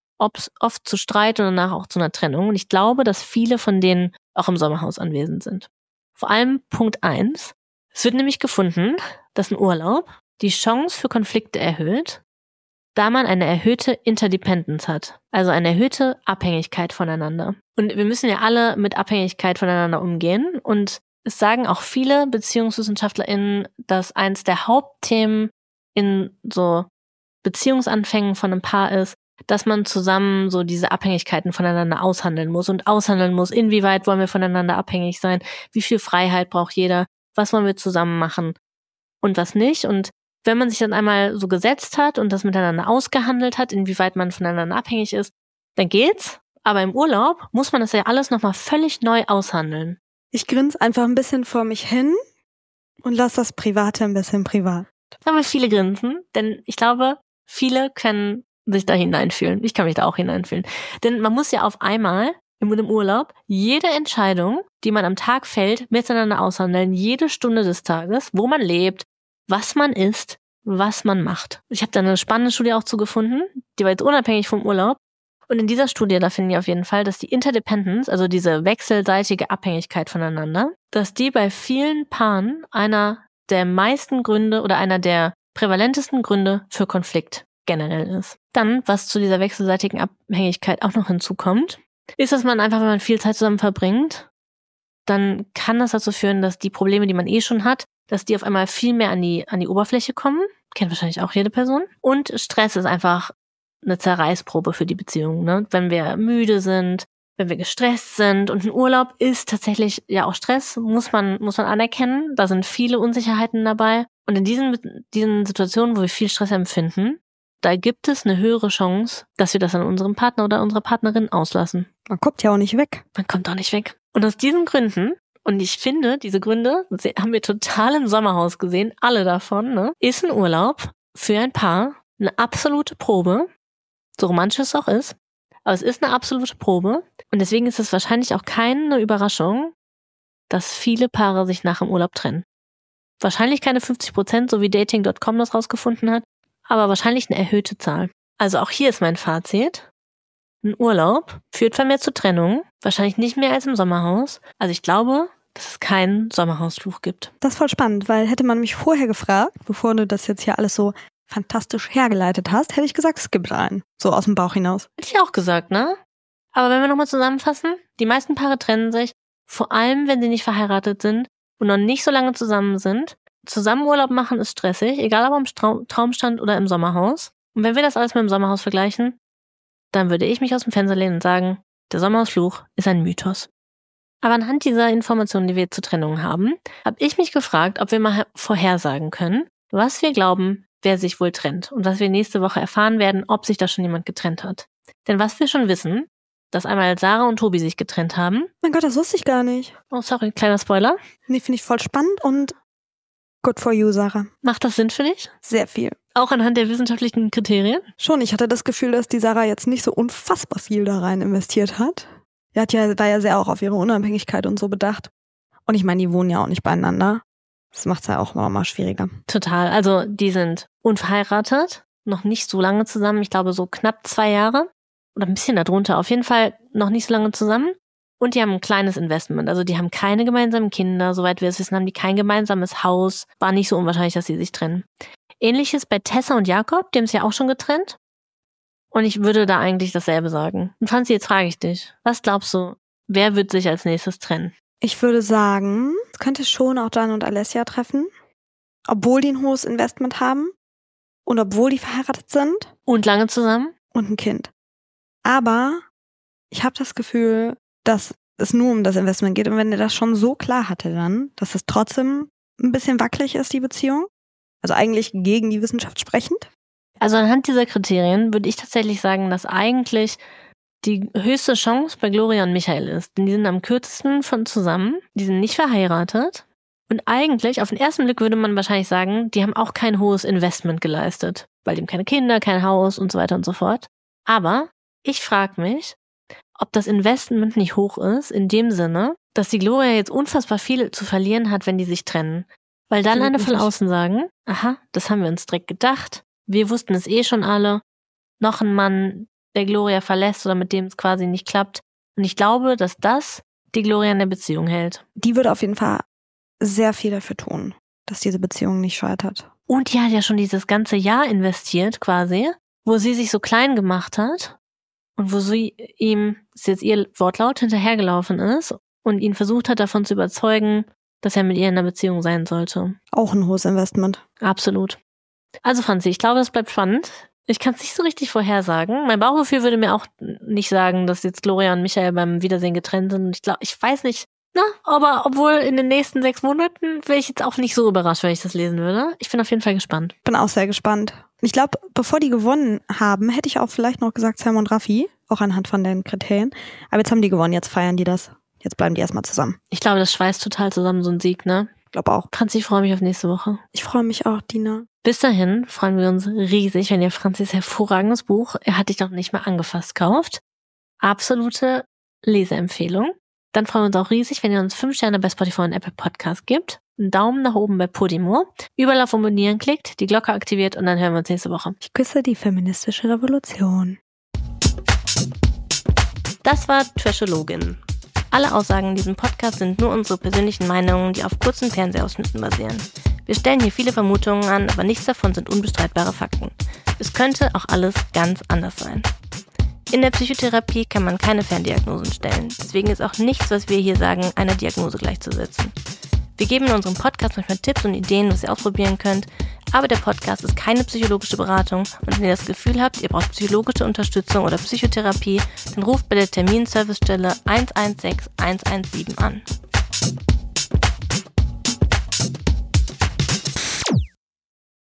oft zu Streit und danach auch zu einer Trennung. Und ich glaube, dass viele von denen auch im Sommerhaus anwesend sind. Vor allem Punkt eins. Es wird nämlich gefunden, dass ein Urlaub die Chance für Konflikte erhöht, da man eine erhöhte Interdependence hat, also eine erhöhte Abhängigkeit voneinander. Und wir müssen ja alle mit Abhängigkeit voneinander umgehen und es sagen auch viele BeziehungswissenschaftlerInnen, dass eins der Hauptthemen in so Beziehungsanfängen von einem Paar ist, dass man zusammen so diese Abhängigkeiten voneinander aushandeln muss und aushandeln muss, inwieweit wollen wir voneinander abhängig sein, wie viel Freiheit braucht jeder, was wollen wir zusammen machen und was nicht. Und wenn man sich dann einmal so gesetzt hat und das miteinander ausgehandelt hat, inwieweit man voneinander abhängig ist, dann geht's. Aber im Urlaub muss man das ja alles nochmal völlig neu aushandeln. Ich grinse einfach ein bisschen vor mich hin und lasse das Private ein bisschen privat. Da haben wir viele grinsen, denn ich glaube, viele können sich da hineinfühlen. Ich kann mich da auch hineinfühlen. Denn man muss ja auf einmal im Urlaub jede Entscheidung, die man am Tag fällt, miteinander aushandeln, jede Stunde des Tages, wo man lebt, was man isst, was man macht. Ich habe da eine spannende Studie auch zu gefunden, die war jetzt unabhängig vom Urlaub. Und in dieser Studie, da finden die auf jeden Fall, dass die Interdependence, also diese wechselseitige Abhängigkeit voneinander, dass die bei vielen Paaren einer der meisten Gründe oder einer der prävalentesten Gründe für Konflikt generell ist. Dann, was zu dieser wechselseitigen Abhängigkeit auch noch hinzukommt, ist, dass man einfach, wenn man viel Zeit zusammen verbringt, dann kann das dazu führen, dass die Probleme, die man eh schon hat, dass die auf einmal viel mehr an die, an die Oberfläche kommen. Kennt wahrscheinlich auch jede Person. Und Stress ist einfach eine Zerreißprobe für die Beziehung, ne? Wenn wir müde sind, wenn wir gestresst sind, und ein Urlaub ist tatsächlich ja auch Stress, muss man muss man anerkennen. Da sind viele Unsicherheiten dabei. Und in diesen diesen Situationen, wo wir viel Stress empfinden, da gibt es eine höhere Chance, dass wir das an unserem Partner oder unserer Partnerin auslassen. Man kommt ja auch nicht weg. Man kommt auch nicht weg. Und aus diesen Gründen, und ich finde, diese Gründe haben wir total im Sommerhaus gesehen, alle davon, ne, ist ein Urlaub für ein Paar eine absolute Probe, so romantisch es auch ist, aber es ist eine absolute Probe, und deswegen ist es wahrscheinlich auch keine Überraschung, dass viele Paare sich nach dem Urlaub trennen. Wahrscheinlich keine fünfzig Prozent, so wie Dating Punkt com das rausgefunden hat, aber wahrscheinlich eine erhöhte Zahl. Also auch hier ist mein Fazit: Ein Urlaub führt vermehrt zu Trennungen, wahrscheinlich nicht mehr als im Sommerhaus. Also ich glaube, dass es keinen Sommerhausfluch gibt. Das ist voll spannend, weil hätte man mich vorher gefragt, bevor du das jetzt hier alles so fantastisch hergeleitet hast, hätte ich gesagt, es gibt einen. So aus dem Bauch hinaus. Hätte ich auch gesagt, ne? Aber wenn wir nochmal zusammenfassen, die meisten Paare trennen sich, vor allem wenn sie nicht verheiratet sind und noch nicht so lange zusammen sind. Zusammen Urlaub machen ist stressig, egal ob am Traum- Traumstand oder im Sommerhaus. Und wenn wir das alles mit dem Sommerhaus vergleichen, dann würde ich mich aus dem Fenster lehnen und sagen, der Sommerhausfluch ist ein Mythos. Aber anhand dieser Informationen, die wir zur Trennung haben, habe ich mich gefragt, ob wir mal vorhersagen können, was wir glauben, wer sich wohl trennt, und was wir nächste Woche erfahren werden, ob sich da schon jemand getrennt hat. Denn was wir schon wissen, dass einmal Sarah und Tobi sich getrennt haben. Mein Gott, das wusste ich gar nicht. Oh, sorry, kleiner Spoiler. Nee, finde ich voll spannend und good for you, Sarah. Macht das Sinn für dich? Sehr viel. Auch anhand der wissenschaftlichen Kriterien? Schon, ich hatte das Gefühl, dass die Sarah jetzt nicht so unfassbar viel da rein investiert hat. Die hat ja, war ja sehr auch auf ihre Unabhängigkeit und so bedacht. Und ich meine, die wohnen ja auch nicht beieinander. Das macht es ja auch mal schwieriger. Total. Also die sind unverheiratet, noch nicht so lange zusammen. Ich glaube so knapp zwei Jahre oder ein bisschen darunter. Auf jeden Fall noch nicht so lange zusammen. Und die haben ein kleines Investment. Also die haben keine gemeinsamen Kinder. Soweit wir es wissen, haben die kein gemeinsames Haus. War nicht so unwahrscheinlich, dass sie sich trennen. Ähnliches bei Tessa und Jakob. Die haben sich ja auch schon getrennt. Und ich würde da eigentlich dasselbe sagen. Und Franzi, jetzt frage ich dich. Was glaubst du, wer wird sich als nächstes trennen? Ich würde sagen, es könnte schon auch Dan und Alessia treffen. Obwohl die ein hohes Investment haben. Und obwohl die verheiratet sind. Und lange zusammen? Und ein Kind. Aber ich habe das Gefühl, dass es nur um das Investment geht. Und wenn er das schon so klar hatte dann, dass es trotzdem ein bisschen wackelig ist, die Beziehung. Also eigentlich gegen die Wissenschaft sprechend. Also anhand dieser Kriterien würde ich tatsächlich sagen, dass eigentlich die höchste Chance bei Gloria und Michael ist. Denn die sind am kürzesten von zusammen. Die sind nicht verheiratet. Und eigentlich, auf den ersten Blick würde man wahrscheinlich sagen, die haben auch kein hohes Investment geleistet. Weil die haben keine Kinder, kein Haus und so weiter und so fort. Aber ich frage mich, ob das Investment nicht hoch ist, in dem Sinne, dass die Gloria jetzt unfassbar viel zu verlieren hat, wenn die sich trennen. Weil dann alle von außen sagen, aha, das haben wir uns direkt gedacht. Wir wussten es eh schon alle. Noch ein Mann, der Gloria verlässt oder mit dem es quasi nicht klappt. Und ich glaube, dass das die Gloria in der Beziehung hält. Die würde auf jeden Fall sehr viel dafür tun, dass diese Beziehung nicht scheitert. Und die hat ja schon dieses ganze Jahr investiert quasi, wo sie sich so klein gemacht hat und wo sie ihm, das ist jetzt ihr Wortlaut, hinterhergelaufen ist und ihn versucht hat, davon zu überzeugen, dass er mit ihr in einer Beziehung sein sollte. Auch ein hohes Investment. Absolut. Also Franzi, ich glaube, es bleibt spannend. Ich kann es nicht so richtig vorhersagen. Mein Bauchgefühl würde mir auch nicht sagen, dass jetzt Gloria und Michael beim Wiedersehen getrennt sind. Und ich glaube, ich weiß nicht, na, aber obwohl in den nächsten sechs Monaten wäre ich jetzt auch nicht so überrascht, wenn ich das lesen würde. Ich bin auf jeden Fall gespannt. Bin auch sehr gespannt. Ich glaube, bevor die gewonnen haben, hätte ich auch vielleicht noch gesagt Sam und Raffi, auch anhand von den Kriterien. Aber jetzt haben die gewonnen, jetzt feiern die das. Jetzt bleiben die erstmal zusammen. Ich glaube, das schweißt total zusammen, so ein Sieg, ne? Ich glaube auch. Franzi, ich freue mich auf nächste Woche. Ich freue mich auch, Dina. Bis dahin freuen wir uns riesig, wenn ihr Franzis hervorragendes Buch, er hat dich noch nicht mal angefasst, kauft. Absolute Leseempfehlung. Dann freuen wir uns auch riesig, wenn ihr uns fünf Sterne bei Spotify und Apple Podcasts gibt, einen Daumen nach oben bei Podimo, überall auf Abonnieren klickt, die Glocke aktiviert und dann hören wir uns nächste Woche. Ich küsse die feministische Revolution. Das war Trashologin. Alle Aussagen in diesem Podcast sind nur unsere persönlichen Meinungen, die auf kurzen Fernsehausschnitten basieren. Wir stellen hier viele Vermutungen an, aber nichts davon sind unbestreitbare Fakten. Es könnte auch alles ganz anders sein. In der Psychotherapie kann man keine Ferndiagnosen stellen. Deswegen ist auch nichts, was wir hier sagen, einer Diagnose gleichzusetzen. Wir geben in unserem Podcast manchmal Tipps und Ideen, was ihr ausprobieren könnt, aber der Podcast ist keine psychologische Beratung und wenn ihr das Gefühl habt, ihr braucht psychologische Unterstützung oder Psychotherapie, dann ruft bei der Terminservicestelle eins eins sechs eins eins sieben an.